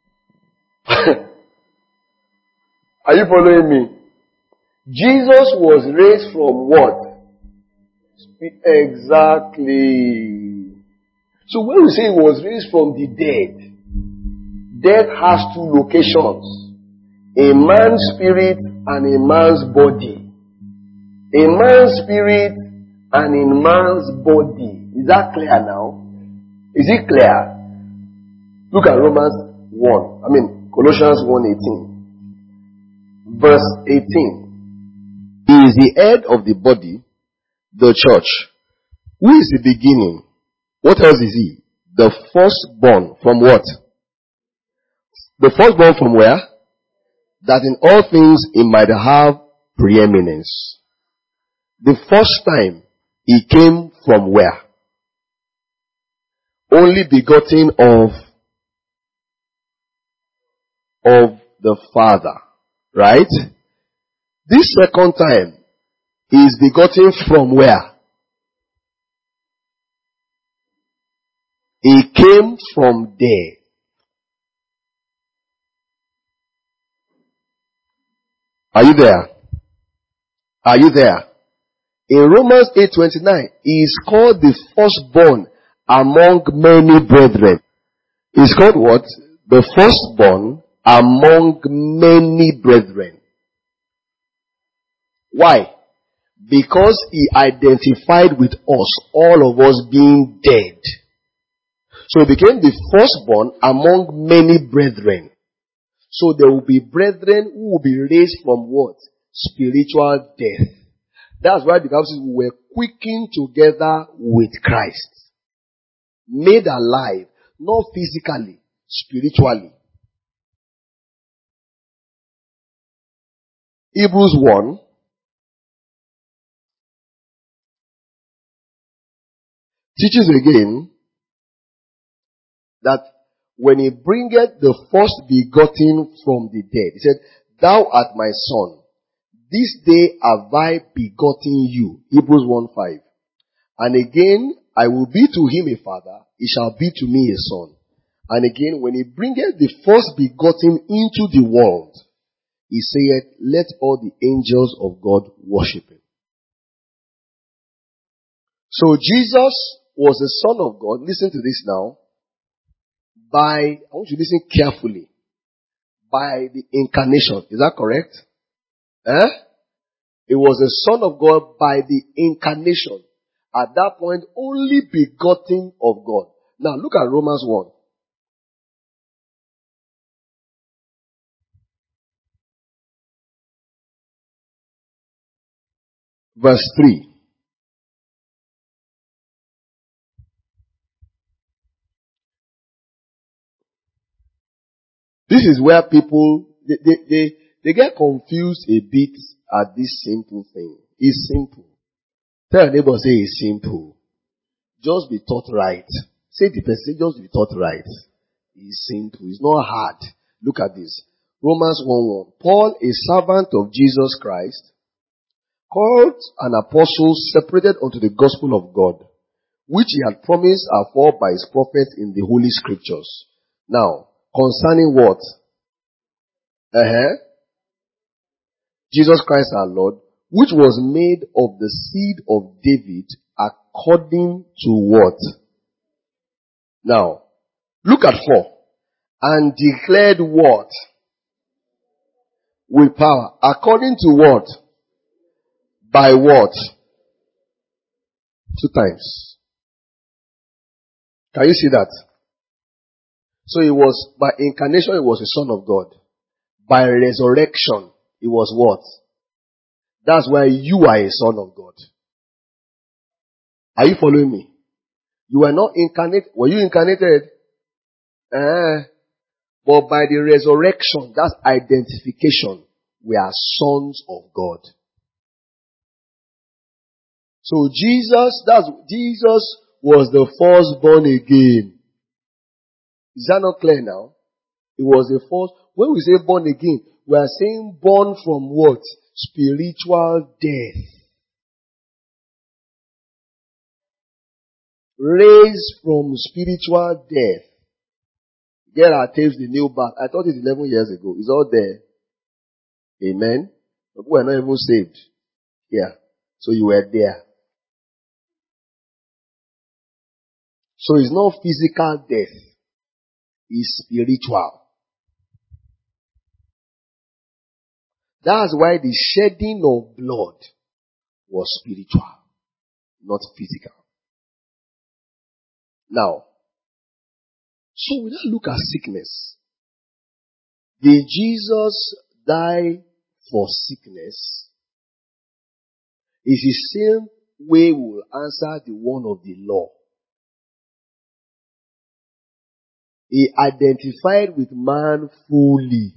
A: Are you following me? Jesus was raised from what? Exactly. So when we say he was raised from the dead, death has 2 locations. A man's spirit and a man's body. A man's spirit and a man's body. Is that clear now? Is it clear? Look at Colossians 1:18. Verse 18. He is the head of the body, the church. Who is the beginning? What else is he? The firstborn from what? The firstborn from where? That in all things he might have preeminence. The first time he came from where? Only begotten of the Father. Right? This second time he is begotten from where? He came from there. Are you there? Are you there? In Romans 8:29, he is called the firstborn among many brethren. He is called what? The firstborn among many brethren. Why? Because he identified with us, all of us being dead. So he became the firstborn among many brethren. So there will be brethren who will be raised from what? Spiritual death. That's why the Bible says we were quickened together with Christ. Made alive, not physically, spiritually. Hebrews 1. Teaches again that when he bringeth the first begotten from the dead, he said, Thou art my son. This day have I begotten you. Hebrews 1:5. And again, I will be to him a father, he shall be to me a son. And again, when he bringeth the first begotten into the world, he saith, Let all the angels of God worship him. So Jesus was the Son of God. Listen to this now. I want you to listen carefully. By the incarnation. Is that correct? It was the Son of God by the incarnation. At that point, only begotten of God. Now look at Romans 1. Verse 3. This is where people, they get confused a bit at this simple thing. It's simple. Tell your neighbor, say it's simple. Just be taught right. Say the person, just be taught right. It's simple. It's not hard. Look at this. Romans 1:1. Paul, a servant of Jesus Christ, called an apostle, separated unto the gospel of God, which he had promised afore by his prophets in the holy scriptures. Now, concerning what? Jesus Christ our Lord, which was made of the seed of David according to what? Now, look at 4. And declared what? With power. According to what? By what? 2 times. Can you see that? So it was, by incarnation, it was a son of God. By resurrection, it was what? That's why you are a son of God. Are you following me? You were not incarnated. Were you incarnated? But by the resurrection, that's identification. We are sons of God. So Jesus was the firstborn again. Is that not clear now? It was the first. When we say born again, we are saying born from what? Spiritual death. Raised from spiritual death. Get our tapes, the new birth. I thought it 11 years ago. It's all there. Amen. But we are not even saved. Yeah. So you were there. So it's not physical death. It's spiritual. That's why the shedding of blood was spiritual, not physical. Now, so we now look at sickness. Did Jesus die for sickness? It's the same way we will answer the one of the law. He identified with man fully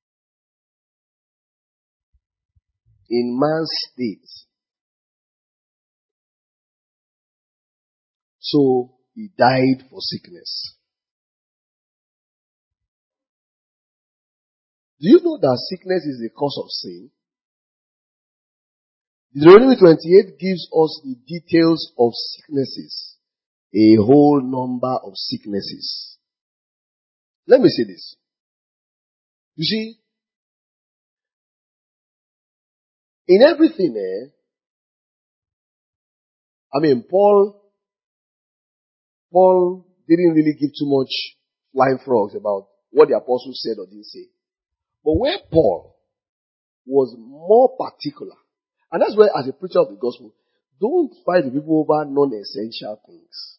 A: in man's state. So he died for sickness. Do you know that sickness is the cause of sin? Deuteronomy 28 gives us the details of sicknesses. A whole number of sicknesses. Let me say this. You see, in everything, Paul didn't really give too much flying frogs about what the apostles said or didn't say. But where Paul was more particular, and that's why as a preacher of the gospel, don't fight the people over non-essential things.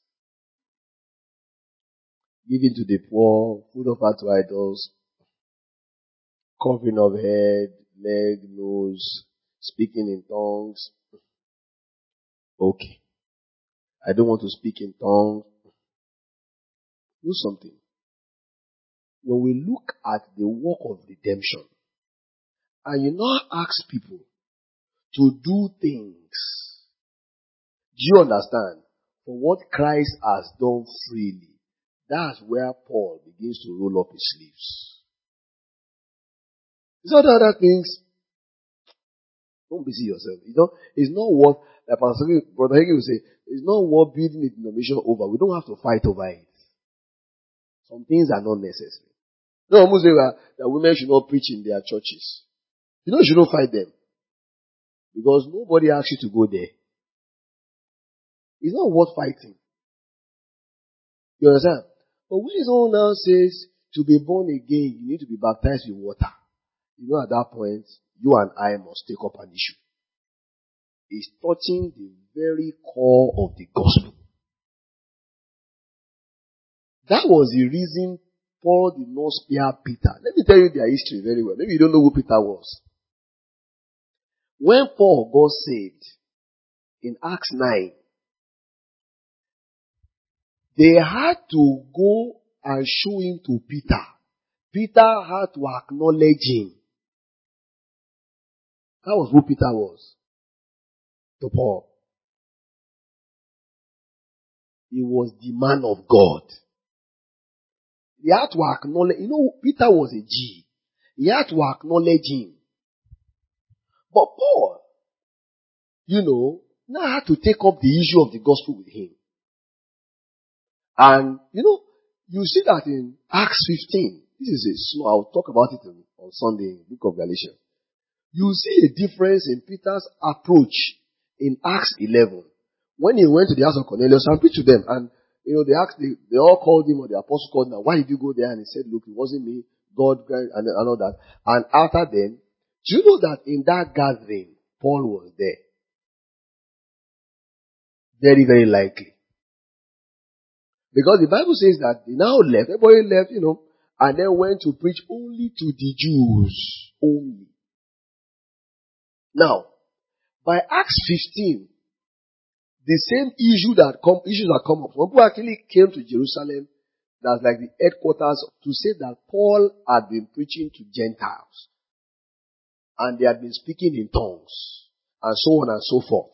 A: Giving to the poor, food offered to idols, covering of head, leg, nose, speaking in tongues. Okay. I don't want to speak in tongues. Do something. When we look at the work of redemption, and you now ask people to do things, do you understand? For what Christ has done freely, that's where Paul begins to roll up his sleeves. It's not other things. Don't busy yourself. It's not what, like Brother Hagin will say, it's not what building a denomination over. We don't have to fight over it. Some things are not necessary. No, almost say that women should not preach in their churches. You should not fight them. Because nobody asks you to go there. It's not worth fighting. You understand? But when someone now says to be born again, you need to be baptized with water. At that point, you and I must take up an issue. It's touching the very core of the gospel. That was the reason Paul did not spare Peter. Let me tell you their history very well. Maybe you don't know who Peter was. When Paul got saved, in Acts 9, they had to go and show him to Peter. Peter had to acknowledge him. That was who Peter was to Paul. He was the man of God. He had to acknowledge, Peter was a G. He had to acknowledge him. But Paul, now had to take up the issue of the gospel with him. And, you see that in Acts 15. this is a small, I'll talk about it on Sunday in the book of Galatians. You see a difference in Peter's approach in Acts 11. When he went to the house of Cornelius and preached to them, and they all called him, or the apostle called him, why did you go there? And he said, look, it wasn't me, God, and all that. And after then, do you know that in that gathering, Paul was there? Very, very likely. Because the Bible says that they now left, everybody left, and then went to preach only to the Jews. Only. Now, by Acts 15, the same issues that come up. Some people actually came to Jerusalem, that's like the headquarters, to say that Paul had been preaching to Gentiles. And they had been speaking in tongues. And so on and so forth.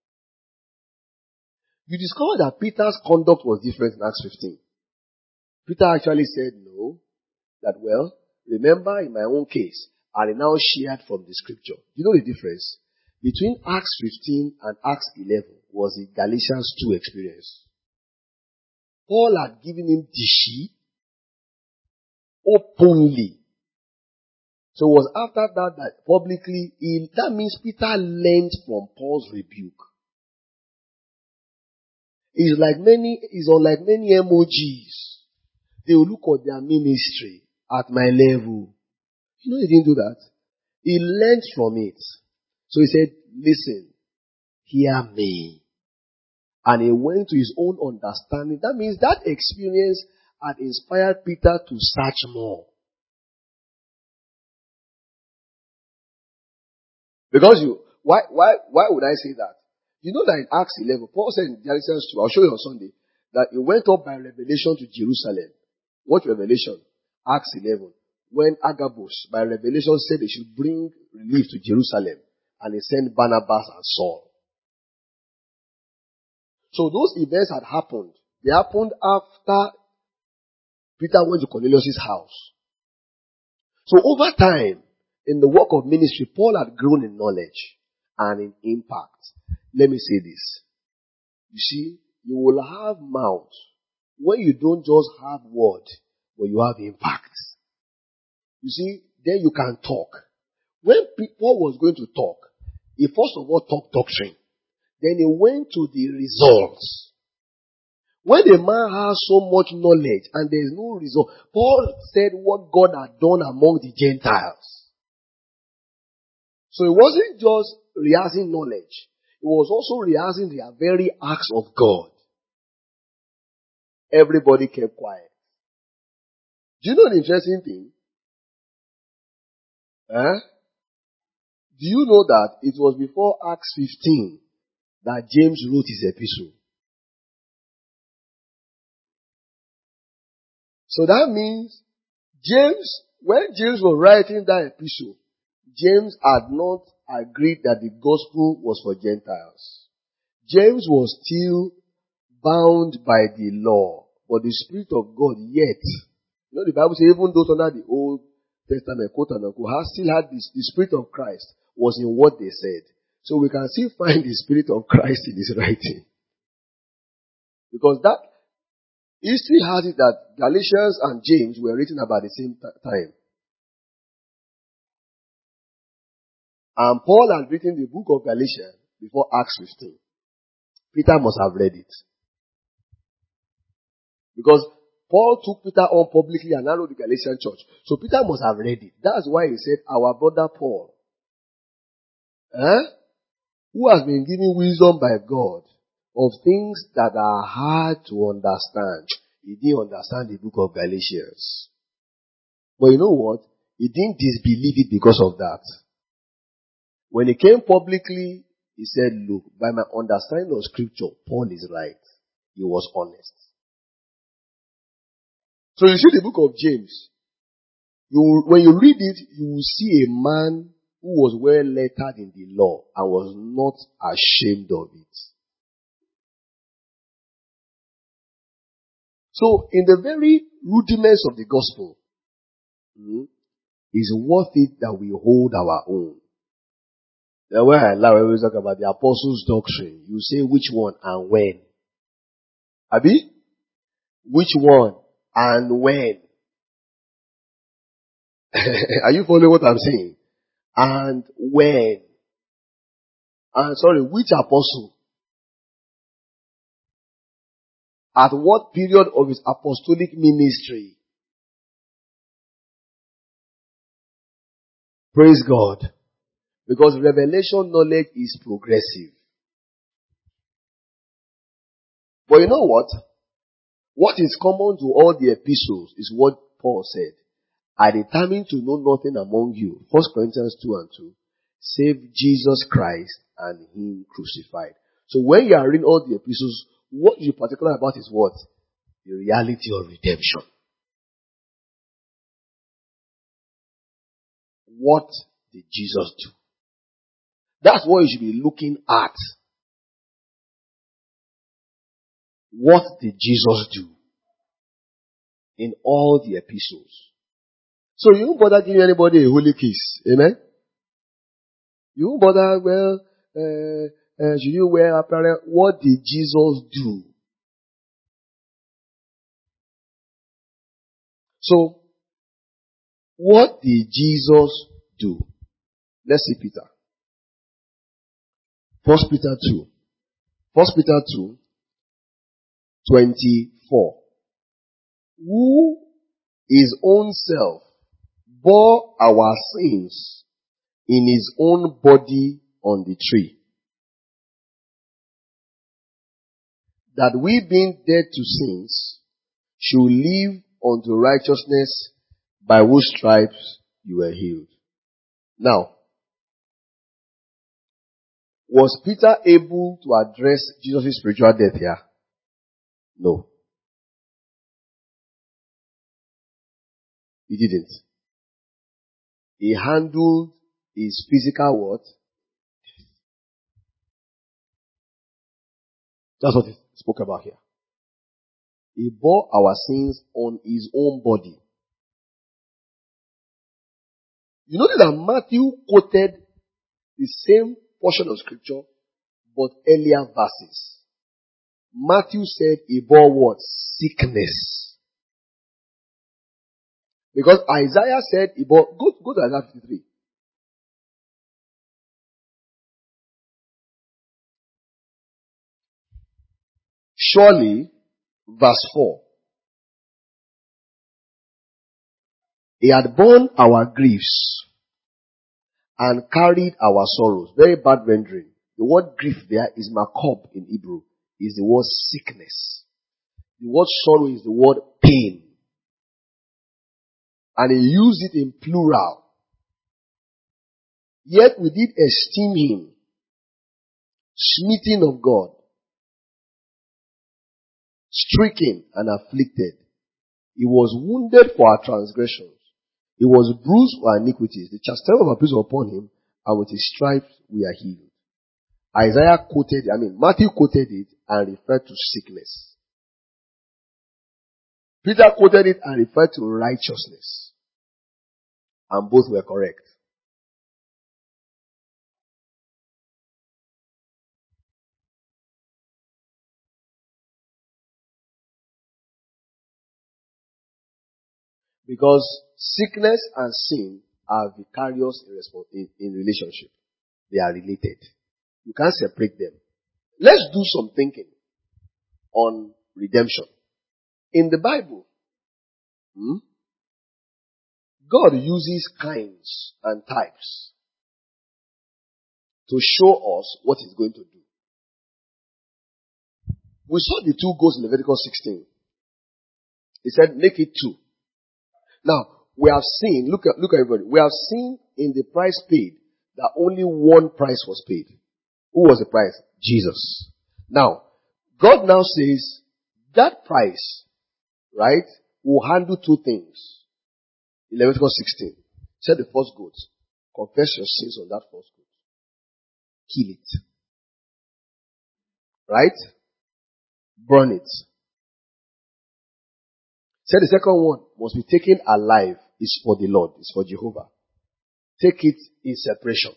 A: You discover that Peter's conduct was different in Acts 15. Peter actually said no, that remember in my own case, I now shared from the scripture. You know the difference? Between Acts 15 and Acts 11 was the Galatians 2 experience. Paul had given him the sheep openly. So it was after that publicly, that means Peter learned from Paul's rebuke. It's unlike many emojis. They will look at their ministry at my level. He didn't do that. He learned from it. So he said, listen, hear me. And he went to his own understanding. That means that experience had inspired Peter to search more. Because why would I say that? You know that in Acts 11, Paul said in Galatians 2, I'll show you on Sunday, that he went up by revelation to Jerusalem. What revelation? Acts 11. When Agabus, by revelation, said they should bring relief to Jerusalem, and he sent Barnabas and Saul. So those events had happened. They happened after Peter went to Cornelius' house. So over time, in the work of ministry, Paul had grown in knowledge and in impact. Let me say this. You see, you will have mouth when you don't just have word, but you have impact. You see, then you can talk. When Paul was going to talk, he first of all talked doctrine. Then he went to the results. When a man has so much knowledge and there is no result, Paul said what God had done among the Gentiles. So it wasn't just rehearsing knowledge. It was also rehearsing the very acts of God. Everybody kept quiet. Do you know the interesting thing? Do you know that it was before Acts 15 that James wrote his epistle? So that means when James was writing that epistle, James had not agreed that the gospel was for Gentiles. James was still bound by the law, but the Spirit of God yet. The Bible says even those under the Old Testament, quote unquote, still had the Spirit of Christ was in what they said. So we can still find the Spirit of Christ in his writing. Because that history has it that Galatians and James were written about the same time. And Paul had written the book of Galatians before Acts 15. Peter must have read it. Because Paul took Peter on publicly and narrowed the Galatian church. So Peter must have read it. That's why he said, our brother Paul, who has been given wisdom by God of things that are hard to understand. He didn't understand the book of Galatians. But you know what? He didn't disbelieve it because of that. When he came publicly, he said, look, by my understanding of scripture, Paul is right. He was honest. So you see the book of James. When you read it, you will see a man who was well lettered in the law and was not ashamed of it. So in the very rudiments of the gospel, it's worth it that we hold our own. The way I love when we talk about the apostles' doctrine, you say which one and when. Abi? Which one and when? Are you following what I'm saying? And when? And sorry, which apostle? At what period of his apostolic ministry? Praise God. Because revelation knowledge is progressive. But you know what? What is common to all the epistles is what Paul said. I determined to know nothing among you. 1 Corinthians 2:2. Save Jesus Christ and Him crucified. So when you are reading all the epistles, what you're particular about is what? The reality of redemption. What did Jesus do? That's what you should be looking at. What did Jesus do in all the epistles? So you won't bother giving anybody a holy kiss. Amen? You won't bother, should you wear apparel? What did Jesus do? So, what did Jesus do? Let's see Peter. 1 Peter 2. 1 Peter 2:24. Who his own self bore our sins in his own body on the tree, that we being dead to sins should live unto righteousness, by whose stripes you were healed. Now, was Peter able to address Jesus' spiritual death here? No. He didn't. He handled his physical what? That's what he spoke about here. He bore our sins on his own body. You notice that Matthew quoted the same portion of scripture, but earlier verses. Matthew said he bore what? Sickness. Because Isaiah said he bore, go to Isaiah 53. Surely, verse 4. He had borne our griefs and carried our sorrows. Very bad rendering. The word grief there is makob in Hebrew. Is the word sickness. The word sorrow is the word pain. And he used it in plural. Yet we did esteem him smitten of God, stricken and afflicted. He was wounded for our transgressions. He was bruised for our iniquities. The chastisement of our peace was upon him, and with his stripes we are healed. Matthew quoted it and referred to sickness. Peter quoted it and referred to righteousness. And both were correct. Because sickness and sin are vicarious in relationship. They are related. You can't separate them. Let's do some thinking on redemption. In the Bible, God uses kinds and types to show us what He's going to do. We saw the two goats in Leviticus 16. He said, make it two. Now, we have seen, look at everybody. We have seen in the price paid that only one price was paid. Who was the price? Jesus. Now, God now says that price, right, will handle two things. In Leviticus 16, said the first goat, confess your sins on that first goat. Kill it. Right? Burn it. Said the second one must be taken alive. It's for the Lord. It's for Jehovah. Take it in separation.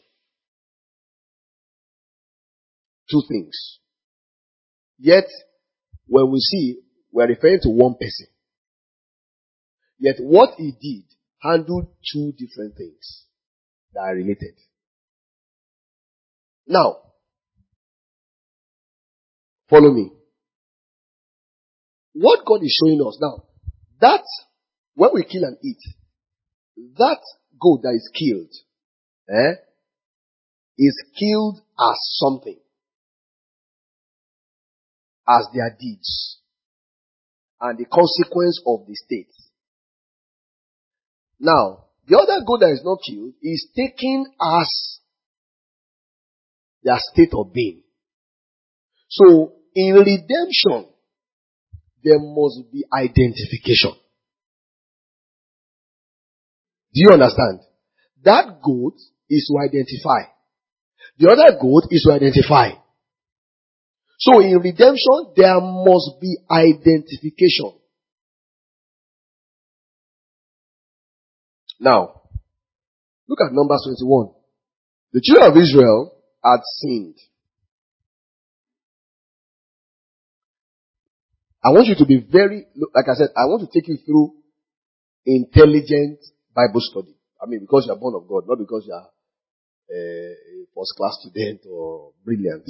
A: Two things. Yet, when we see, we're referring to one person. Yet what he did handle two different things that are related. Now, follow me. What God is showing us now, that when we kill and eat, that goat that is killed, is killed as something, as their deeds, and the consequence of the state. Now, the other goat that is not killed is taken as their state of being. So, in redemption, there must be identification. Do you understand? That goat is to identify. The other goat is to identify. So in redemption, there must be identification. Now, look at Numbers 21. The children of Israel had sinned. I want you to be like I said, I want to take you through intelligent Bible study. I mean, because you are born of God, not because you are a first class student or brilliant.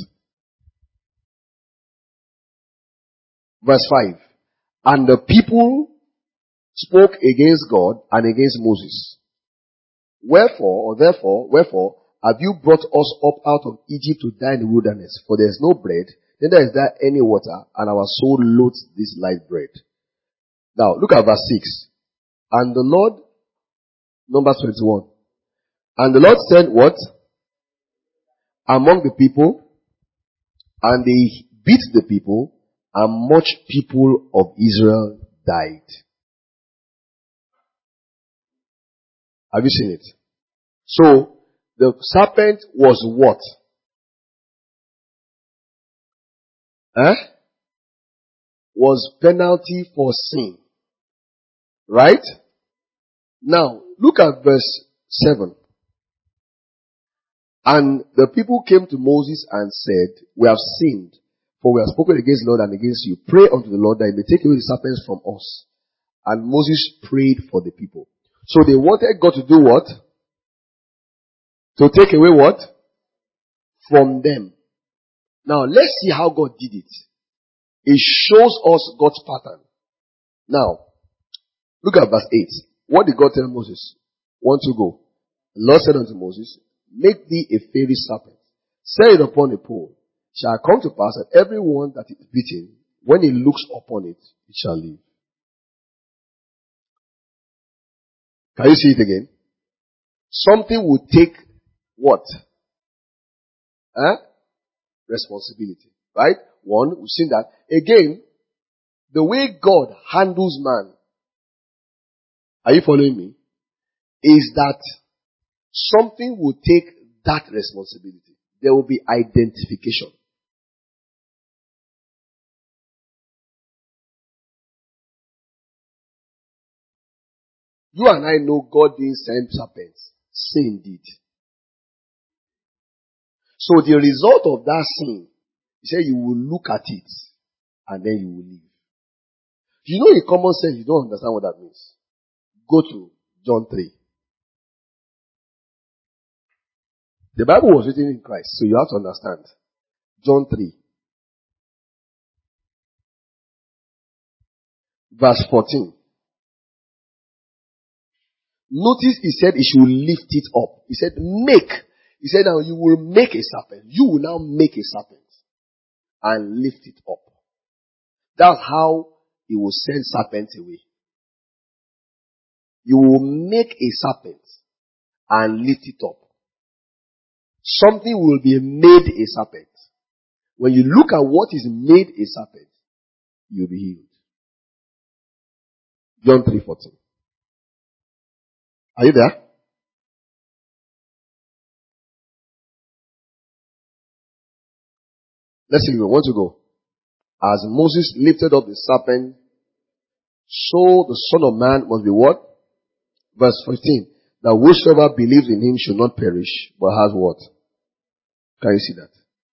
A: Verse 5. And the people spoke against God and against Moses. Wherefore, have you brought us up out of Egypt to die in the wilderness? For there is no bread, neither is there any water, and our soul loathes this light bread. Now, look at verse 6. And the Lord, Numbers 21. And the Lord said what? Among the people, and they beat the people, and much people of Israel died. Have you seen it? So, the serpent was what? Was penalty for sin. Right? Now, look at verse 7. And the people came to Moses and said, we have sinned, for we have spoken against the Lord and against you. Pray unto the Lord that he may take away the serpents from us. And Moses prayed for the people. So they wanted God to do what? To take away what? From them. Now, let's see how God did it. It shows us God's pattern. Now, look at verse 8. What did God tell Moses? 1, 2, go. The Lord said unto Moses, make thee a fiery serpent, set it upon a pole. Shall come to pass that every one that is bitten, when he looks upon it, it shall live. Can you see it again? Something will take what? Responsibility. Right? One, we've seen that. Again, the way God handles man, are you following me? Is that something will take that responsibility. There will be identification. You and I know God didn't send serpents. Sin did. So the result of that sin, he said you will look at it and then you will live. You know, in common sense, you don't understand what that means. Go to John 3. The Bible was written in Christ, so you have to understand. John 3. Verse 14. Notice he said he should lift it up. He said make. He said now you will make a serpent. You will now make a serpent and lift it up. That's how he will send serpents away. You will make a serpent and lift it up. Something will be made a serpent. When you look at what is made a serpent, you'll be healed. John 3:14. Are you there? Let's see, we want to go. As Moses lifted up the serpent, so the Son of Man must be what? Verse 15. That whosoever believes in him should not perish, but has what? Can you see that?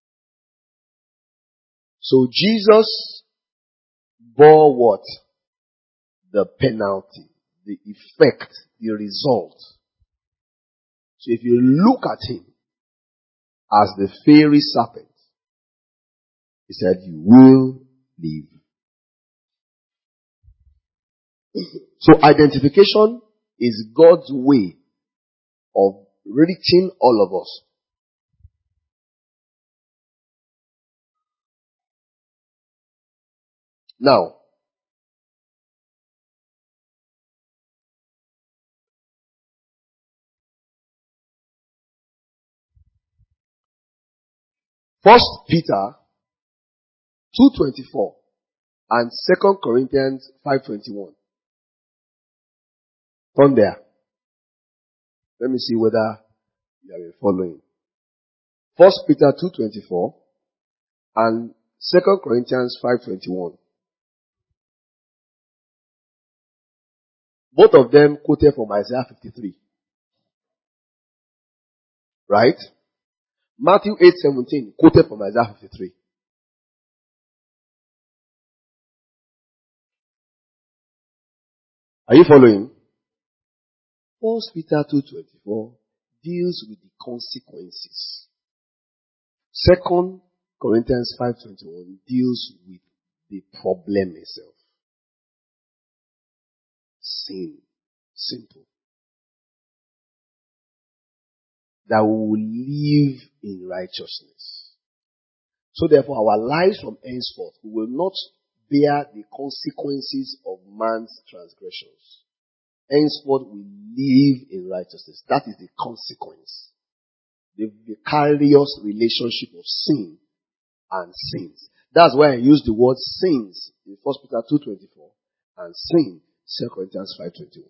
A: So Jesus bore what? The penalty. the effect, the result. So if you look at him as the fiery serpent, he said, you will live. So identification is God's way of reaching all of us. Now, First Peter 2:24 and 2 Corinthians 5:21. Turn there. Let me see whether you have been following. First Peter 2:24 and 2 Corinthians 5:21. Both of them quoted from Isaiah 53. Right? Matthew 8:17 quoted from Isaiah 53. Are you following? First Peter 2:24 deals with the consequences. 2 Corinthians 5:21 deals with the problem itself. Sin. Simple. That we will live in righteousness. So therefore our lives from henceforth, we will not bear the consequences of man's transgressions. Henceforth we live in righteousness. That is the consequence. The vicarious relationship of sin and sins. That's why I use the word sins in 1 Peter 2:24 and sin 2 Corinthians 5:21.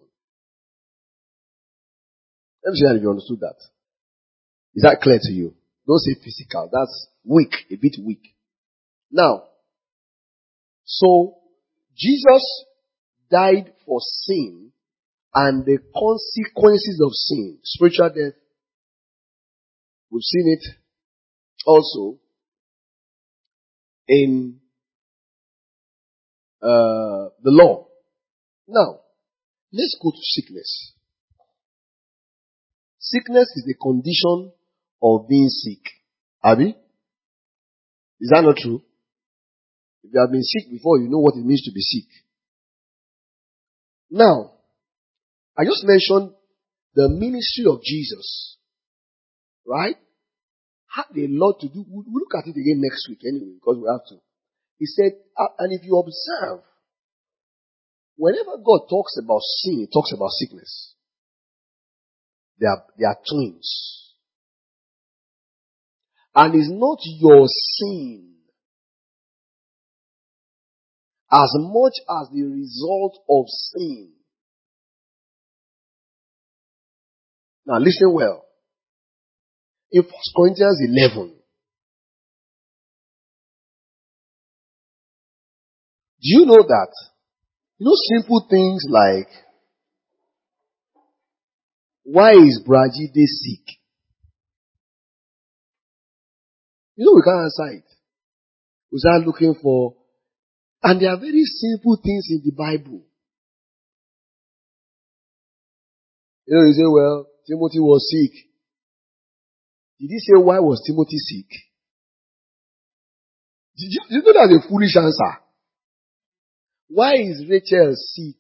A: Let me see if you understood that. Is that clear to you? Don't say physical. That's weak, a bit weak. Now, so Jesus died for sin and the consequences of sin, spiritual death. We've seen it also in the law. Now, let's go to sickness. Sickness is the condition of being sick. Abi? Is that not true? If you have been sick before, you know what it means to be sick. Now, I just mentioned the ministry of Jesus. Right? Had a lot to do. We'll look at it again next week anyway, because we have to. He said, and if you observe, whenever God talks about sin, he talks about sickness. They are twins. And it's not your sin as much as the result of sin. Now listen well. In 1 Corinthians 11, do you know that? You know simple things like, why is Brajide sick? You know we can't answer it. We start looking for, and there are very simple things in the Bible. You know, you say, well, Timothy was sick. Did he say why was Timothy sick? Did you know that's a foolish answer? Why is Rachel sick?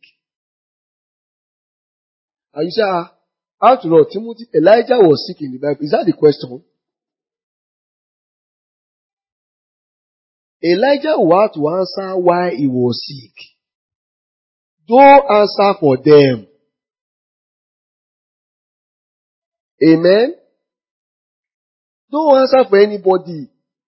A: And you say, after all, Elijah was sick in the Bible. Is that the question? Elijah will have to answer why he was sick. Don't answer for them. Amen? Don't answer for anybody.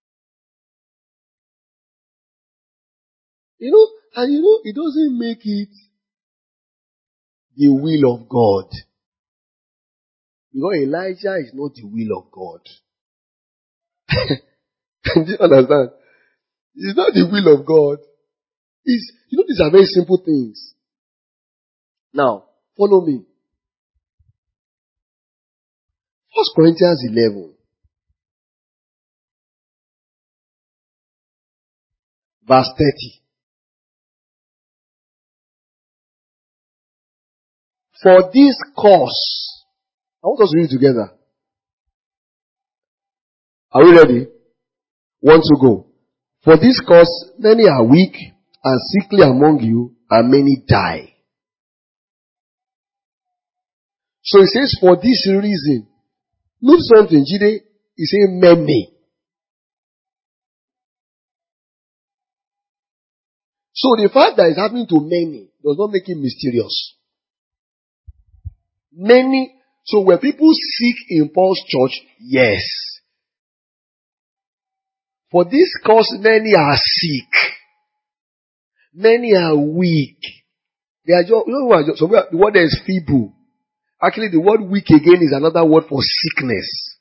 A: It doesn't make it the will of God. Because Elijah is not the will of God. Do you understand? It's not the will of God. These are very simple things. Now, follow me. 1 Corinthians 11, verse 30. For this cause, I want us to read it together. Are we ready? 1, 2, go. For this cause, many are weak and sickly among you, and many die. So it says, for this reason. Note something, Jide, he says many. So the fact that it's happening to many does not make it mysterious. Many. So were people sick in Paul's church? Yes. For this cause, many are sick. Many are weak. They are just, so the word there is feeble. Actually, the word weak again is another word for sickness.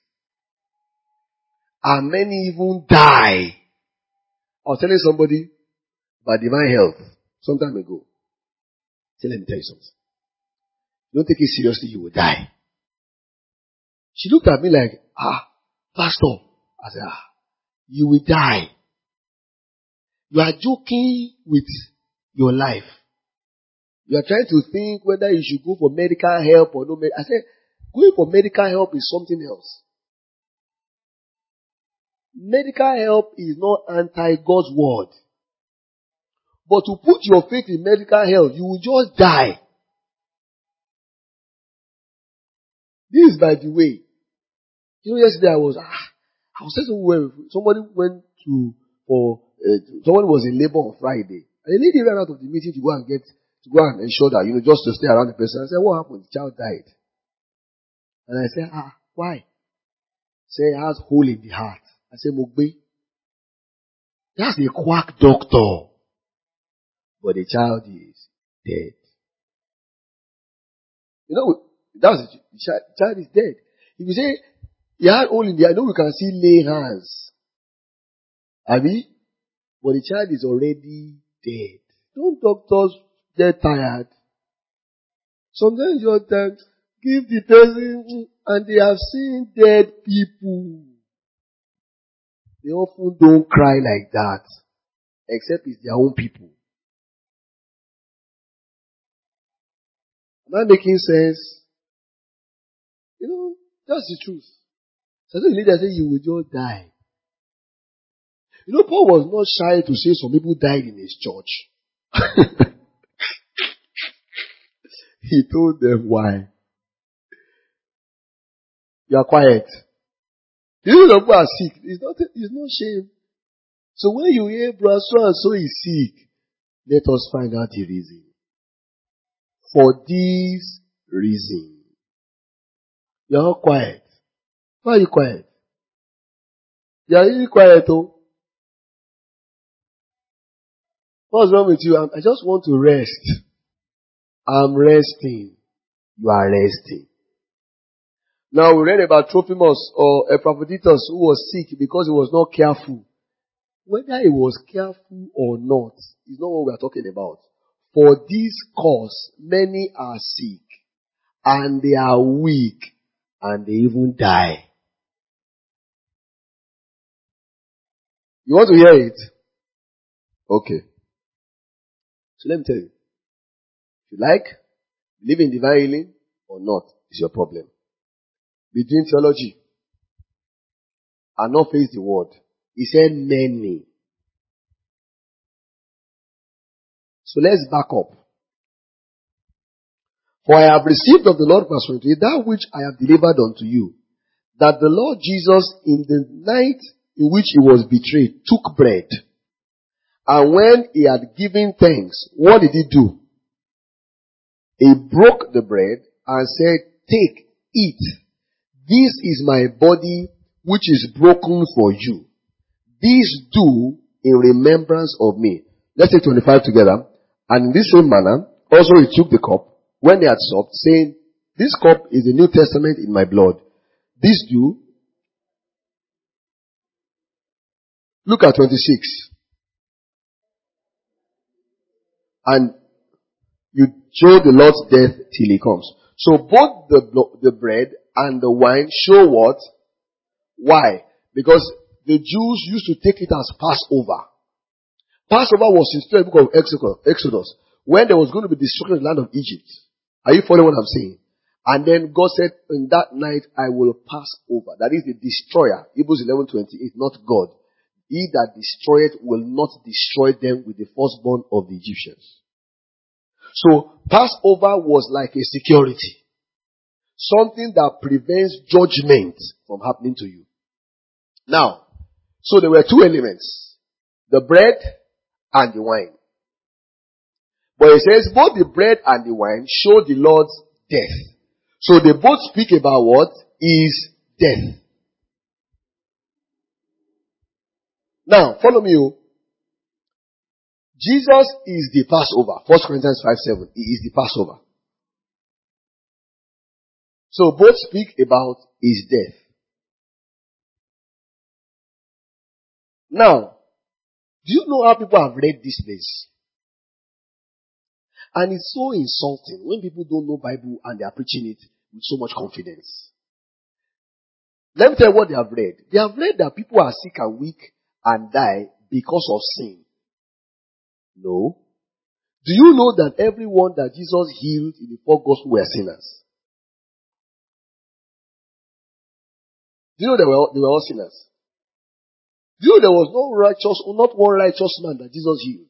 A: And many even die. I was telling somebody about divine health some time ago. So let me tell you something. Don't take it seriously, you will die. She looked at me like, pastor. I said, you will die. You are joking with your life. You are trying to think whether you should go for medical help or no. I said, going for medical help is something else. Medical help is not anti-God's word. But to put your faith in medical help, you will just die. This is by the way. You know, yesterday I was saying somewhere, somebody went to, someone was in labor on Friday. And the lady ran out of the meeting to go and ensure that, just to stay around the person. I said, what happened? The child died. And I said, why? Say, it has hole in the heart. I said, Mugbe, that's a quack doctor. But the child is dead. The child is dead. If you say, he had hole in the heart, we can see lay hands. Abi? But the child is already dead. Don't doctors get tired? Sometimes you give the person, and they have seen dead people. They often don't cry like that. Except it's their own people. Am I making sense? That's the truth. So the leader said you will just die. Paul was not shy to say some people died in his church. He told them why. You are quiet. You know people are sick. It's not shame. So when you hear brother so and so is sick, let us find out the reason. For this reason. You are all quiet. Why are you quiet? You are really quiet, oh. What's wrong with you? I just want to rest. I'm resting. You are resting. Now we read about Trophimus or Epaphroditus who was sick because he was not careful. Whether he was careful or not is not what we are talking about. For this cause, many are sick and they are weak and they even die. You want to hear it? Okay. So let me tell you. If you like, believe in divine healing or not is your problem. Between theology and not face the word. He said many. So let's back up. For I have received of the Lord, verse 23, that which I have delivered unto you, that the Lord Jesus in the night in which he was betrayed took bread. And when he had given thanks, what did he do? He broke the bread and said, take, eat. This is my body which is broken for you. This do in remembrance of me. Let's take 25 together. And in this same manner, also he took the cup when they had supped, saying, this cup is the New Testament in my blood. This do. Look at 26. And you show the Lord's death till he comes. So both the bread and the wine show what? Why? Because the Jews used to take it as Passover. Passover was instituted in the book of Exodus when there was going to be destruction in the land of Egypt. Are you following what I'm saying? And then God said, in that night I will pass over. That is the destroyer. Hebrews 11:28, not God. He that destroyeth will not destroy them with the firstborn of the Egyptians. So Passover was like a security. Something that prevents judgment from happening to you. Now, so there were two elements. The bread and the wine. But it says both the bread and the wine show the Lord's death. So they both speak about what is death. Now, follow me. Jesus is the Passover. 1 Corinthians 5:7. He is the Passover. So both speak about his death. Now, do you know how people have read this place? And it's so insulting when people don't know Bible and they are preaching it with so much confidence. Let me tell you what they have read. They have read that people are sick and weak and die because of sin. No. Do you know that everyone that Jesus healed in the four gospels were sinners? Do you know they were all sinners? Do you know there was not one righteous man that Jesus healed?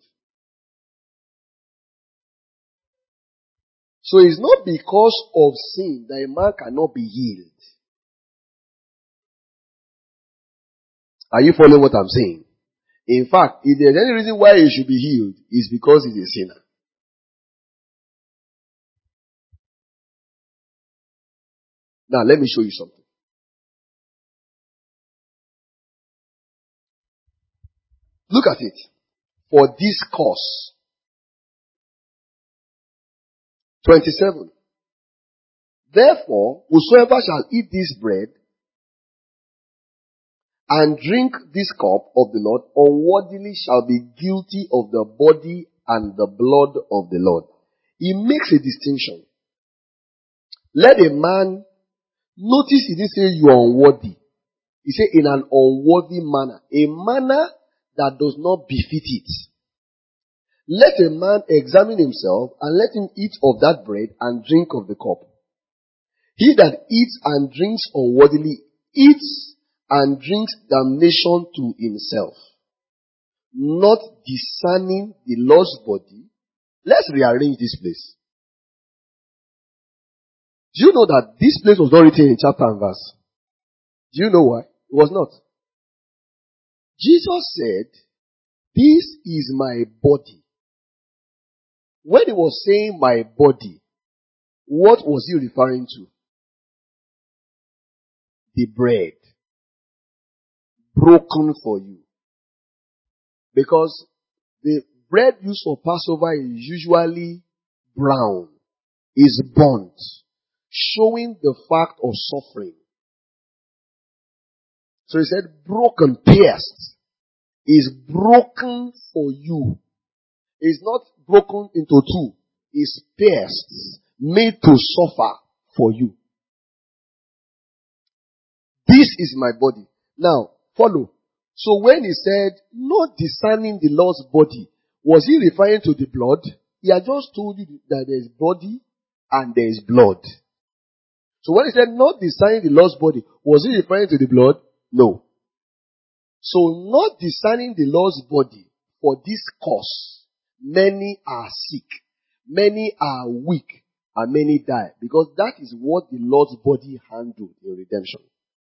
A: So it's not because of sin that a man cannot be healed. Are you following what I'm saying? In fact, if there's any reason why he should be healed, it's because he's a sinner. Now let me show you something. Look at it. For this cause. 27. Therefore, whosoever shall eat this bread and drink this cup of the Lord unworthily shall be guilty of the body and the blood of the Lord. He makes a distinction. Let a man, notice he didn't say you are unworthy. He said in an unworthy manner. A manner that does not befit it. Let a man examine himself and let him eat of that bread and drink of the cup. He that eats and drinks unworthily eats and drinks damnation to himself, not discerning the Lord's body. Let's rearrange this place. Do you know that this place was not written in chapter and verse? Do you know why? It was not. Jesus said, this is my body. When he was saying my body, what was he referring to? The bread. Broken for you. Because the bread used for Passover is usually brown. Is burnt. Showing the fact of suffering. So he said broken, pierced. Is broken for you. It's not broken into two. It's pierced. Made to suffer for you. This is my body. Now, follow. So when he said, not discerning the Lord's body, was he referring to the blood? He had just told you that there is body and there is blood. So when he said, not discerning the Lord's body, was he referring to the blood? No. So not discerning the Lord's body, for this cause, many are sick, many are weak, and many die. Because that is what the Lord's body handled in redemption.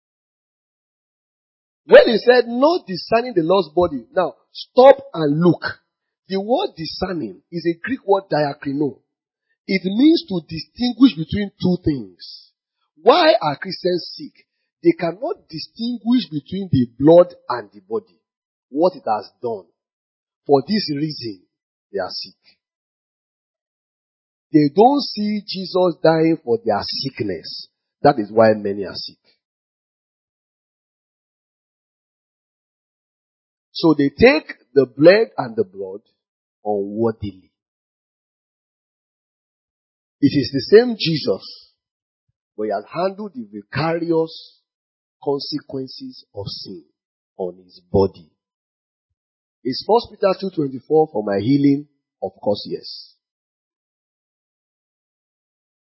A: When he said, not discerning the Lord's body, now stop and look. The word discerning is a Greek word diakrino. It means to distinguish between two things. Why are Christians sick? They cannot distinguish between the blood and the body. What it has done. For this reason, they are sick. They don't see Jesus dying for their sickness. That is why many are sick. So they take the blood and the blood unworthily. It is the same Jesus, but he has handled the vicarious consequences of sin on his body. Is 1 Peter 2:24 for my healing? Of course, yes.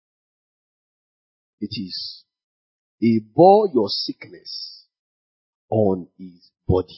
A: It is, He bore your sickness on His body.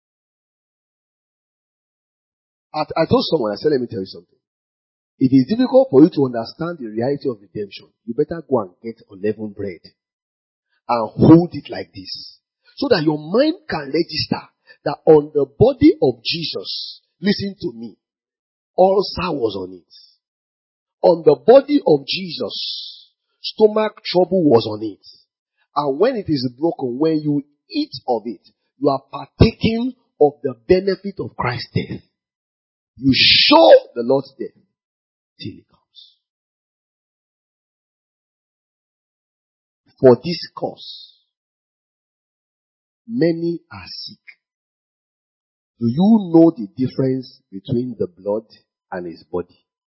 A: I told someone, I said, let me tell you something. If it's difficult for you to understand the reality of redemption, you better go and get unleavened bread and hold it like this, so that your mind can register that on the body of Jesus, listen to me, ulcer was on it. On the body of Jesus, stomach trouble was on it. And when it is broken, when you eat of it, you are partaking of the benefit of Christ's death. You show the Lord's death till He comes. For this cause, many are sick. Do you know the difference between the blood and His body?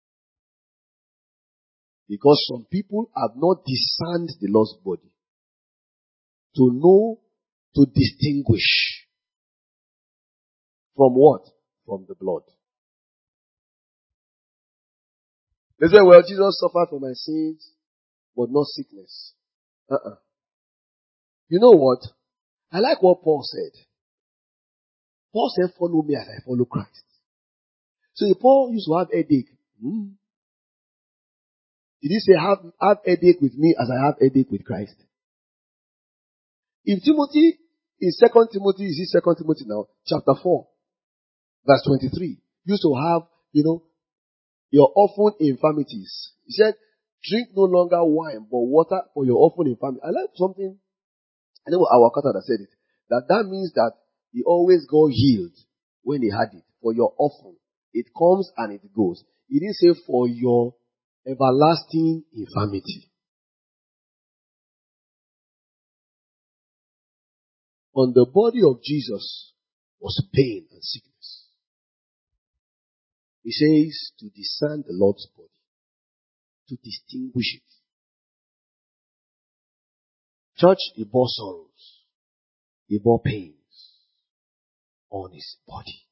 A: Because some people have not discerned the Lord's body to know, to distinguish from what? From the blood. They say, well, Jesus suffered for my sins, but not sickness. You know what? I like what Paul said. Paul said, follow me as I follow Christ. So if Paul used to have headache, did he say have headache with me as I have headache with Christ? If Timothy, in 2 Timothy, is it 2 Timothy now, chapter 4, verse 23, used to have, your often infirmities. He said, drink no longer wine, but water for your often infirmity. I like something, I know our Kata that said it, that means that he always got healed when he had it. For your often. It comes and it goes. He didn't say for your everlasting infirmity. On the body of Jesus was pain and sickness. He says to discern the Lord's body, to distinguish it. Church, He bore sorrows. He bore pains on His body.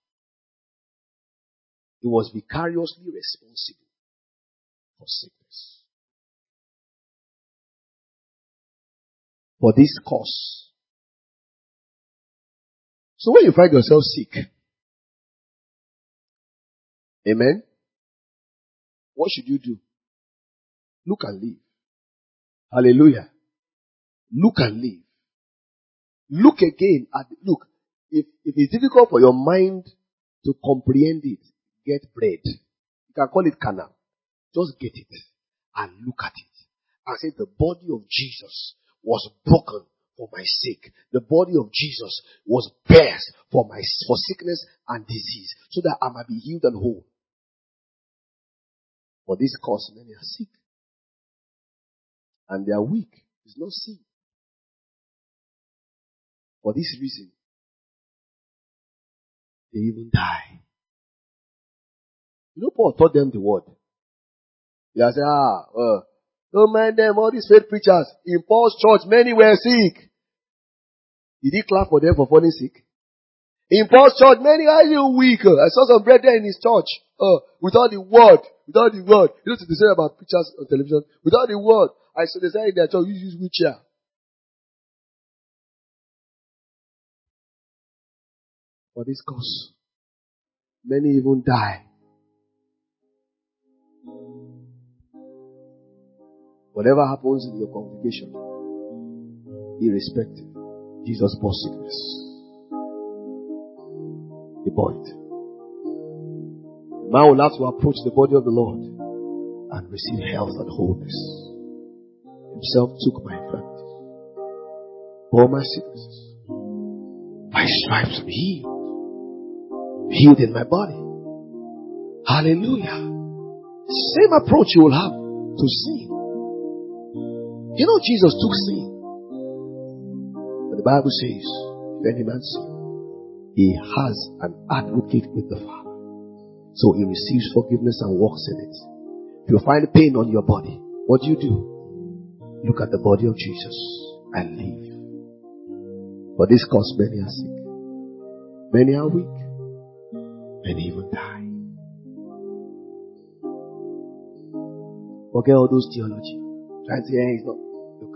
A: He was vicariously responsible for sickness. For this cause. So when you find yourself sick, amen, what should you do? Look and live. Hallelujah. Look and live. Look again at, look, if it's difficult for your mind to comprehend it, get bread. You can call it canal. Just get it and look at it and say the body of Jesus was broken for my sake. The body of Jesus was pierced for sickness and disease, so that I might be healed and whole. For this cause many are sick and they are weak. It's not sin. For this reason, they even die. Paul taught them the word. He said, don't mind them, all these fake preachers. In Paul's church, many were sick. Did he clap for them for falling sick? In Paul's church, many are weak. I saw some brethren in his church. Without the word. Without the word. You know what they say about preachers on television? Without the word. I saw they say in their church, you use wheelchair. For this cause, many even die. Whatever happens in your congregation, irrespective, Jesus bore sickness. He bore it. Man will have to approach the body of the Lord and receive health and wholeness. Himself took my infirmities, bore my sicknesses. By stripes I'm healed. Healed in my body. Hallelujah. Same approach you will have to sin. Jesus took sin. But the Bible says, if any man sin, he has an advocate with the Father. So he receives forgiveness and walks in it. If you find pain on your body, what do? Look at the body of Jesus and live. For this cause many are sick. Many are weak. Many even die. Forget all those theology. Trying to say, it's not.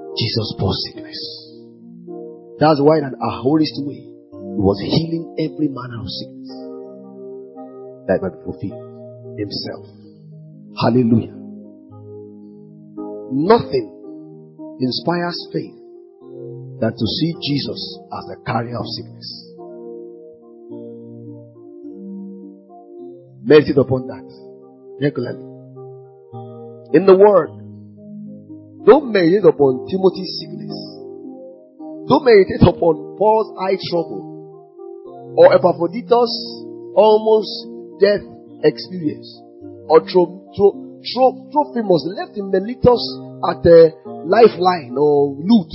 A: Jesus bore sickness. That's why in an aorist way, he was healing every manner of sickness that might be fulfilled himself. Hallelujah. Nothing inspires faith than to see Jesus as the carrier of sickness. Meditate upon that regularly. In the Word, don't meditate upon Timothy's sickness. Don't meditate upon Paul's eye trouble or Epaphroditus' almost death experience, or Trophimus left in Miletus at a lifeline or loot.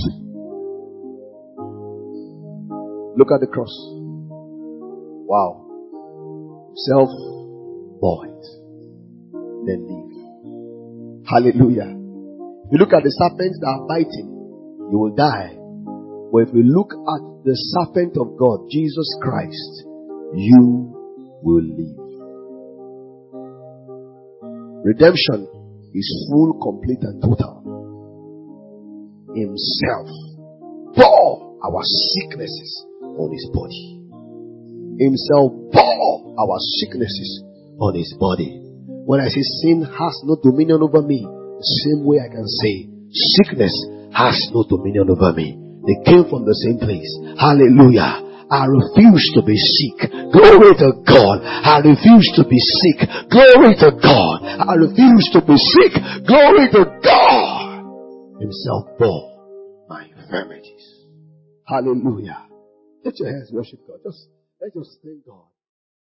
A: Look at the cross. Wow. Self bore it, then live. Hallelujah. If you look at the serpents that are biting, you will die. But if you look at the serpent of God, Jesus Christ, you will live. Redemption is full, complete, and total. Himself bore our sicknesses on his body. Himself bore our sicknesses on his body. When I say sin has no dominion over me, the same way I can say sickness has no dominion over me. They came from the same place. Hallelujah. I refuse to be sick. Glory to God. I refuse to be sick. Glory to God. I refuse to be sick. Glory to God. Himself bore my infirmities. Hallelujah. Let your hands worship God. Let's just thank God.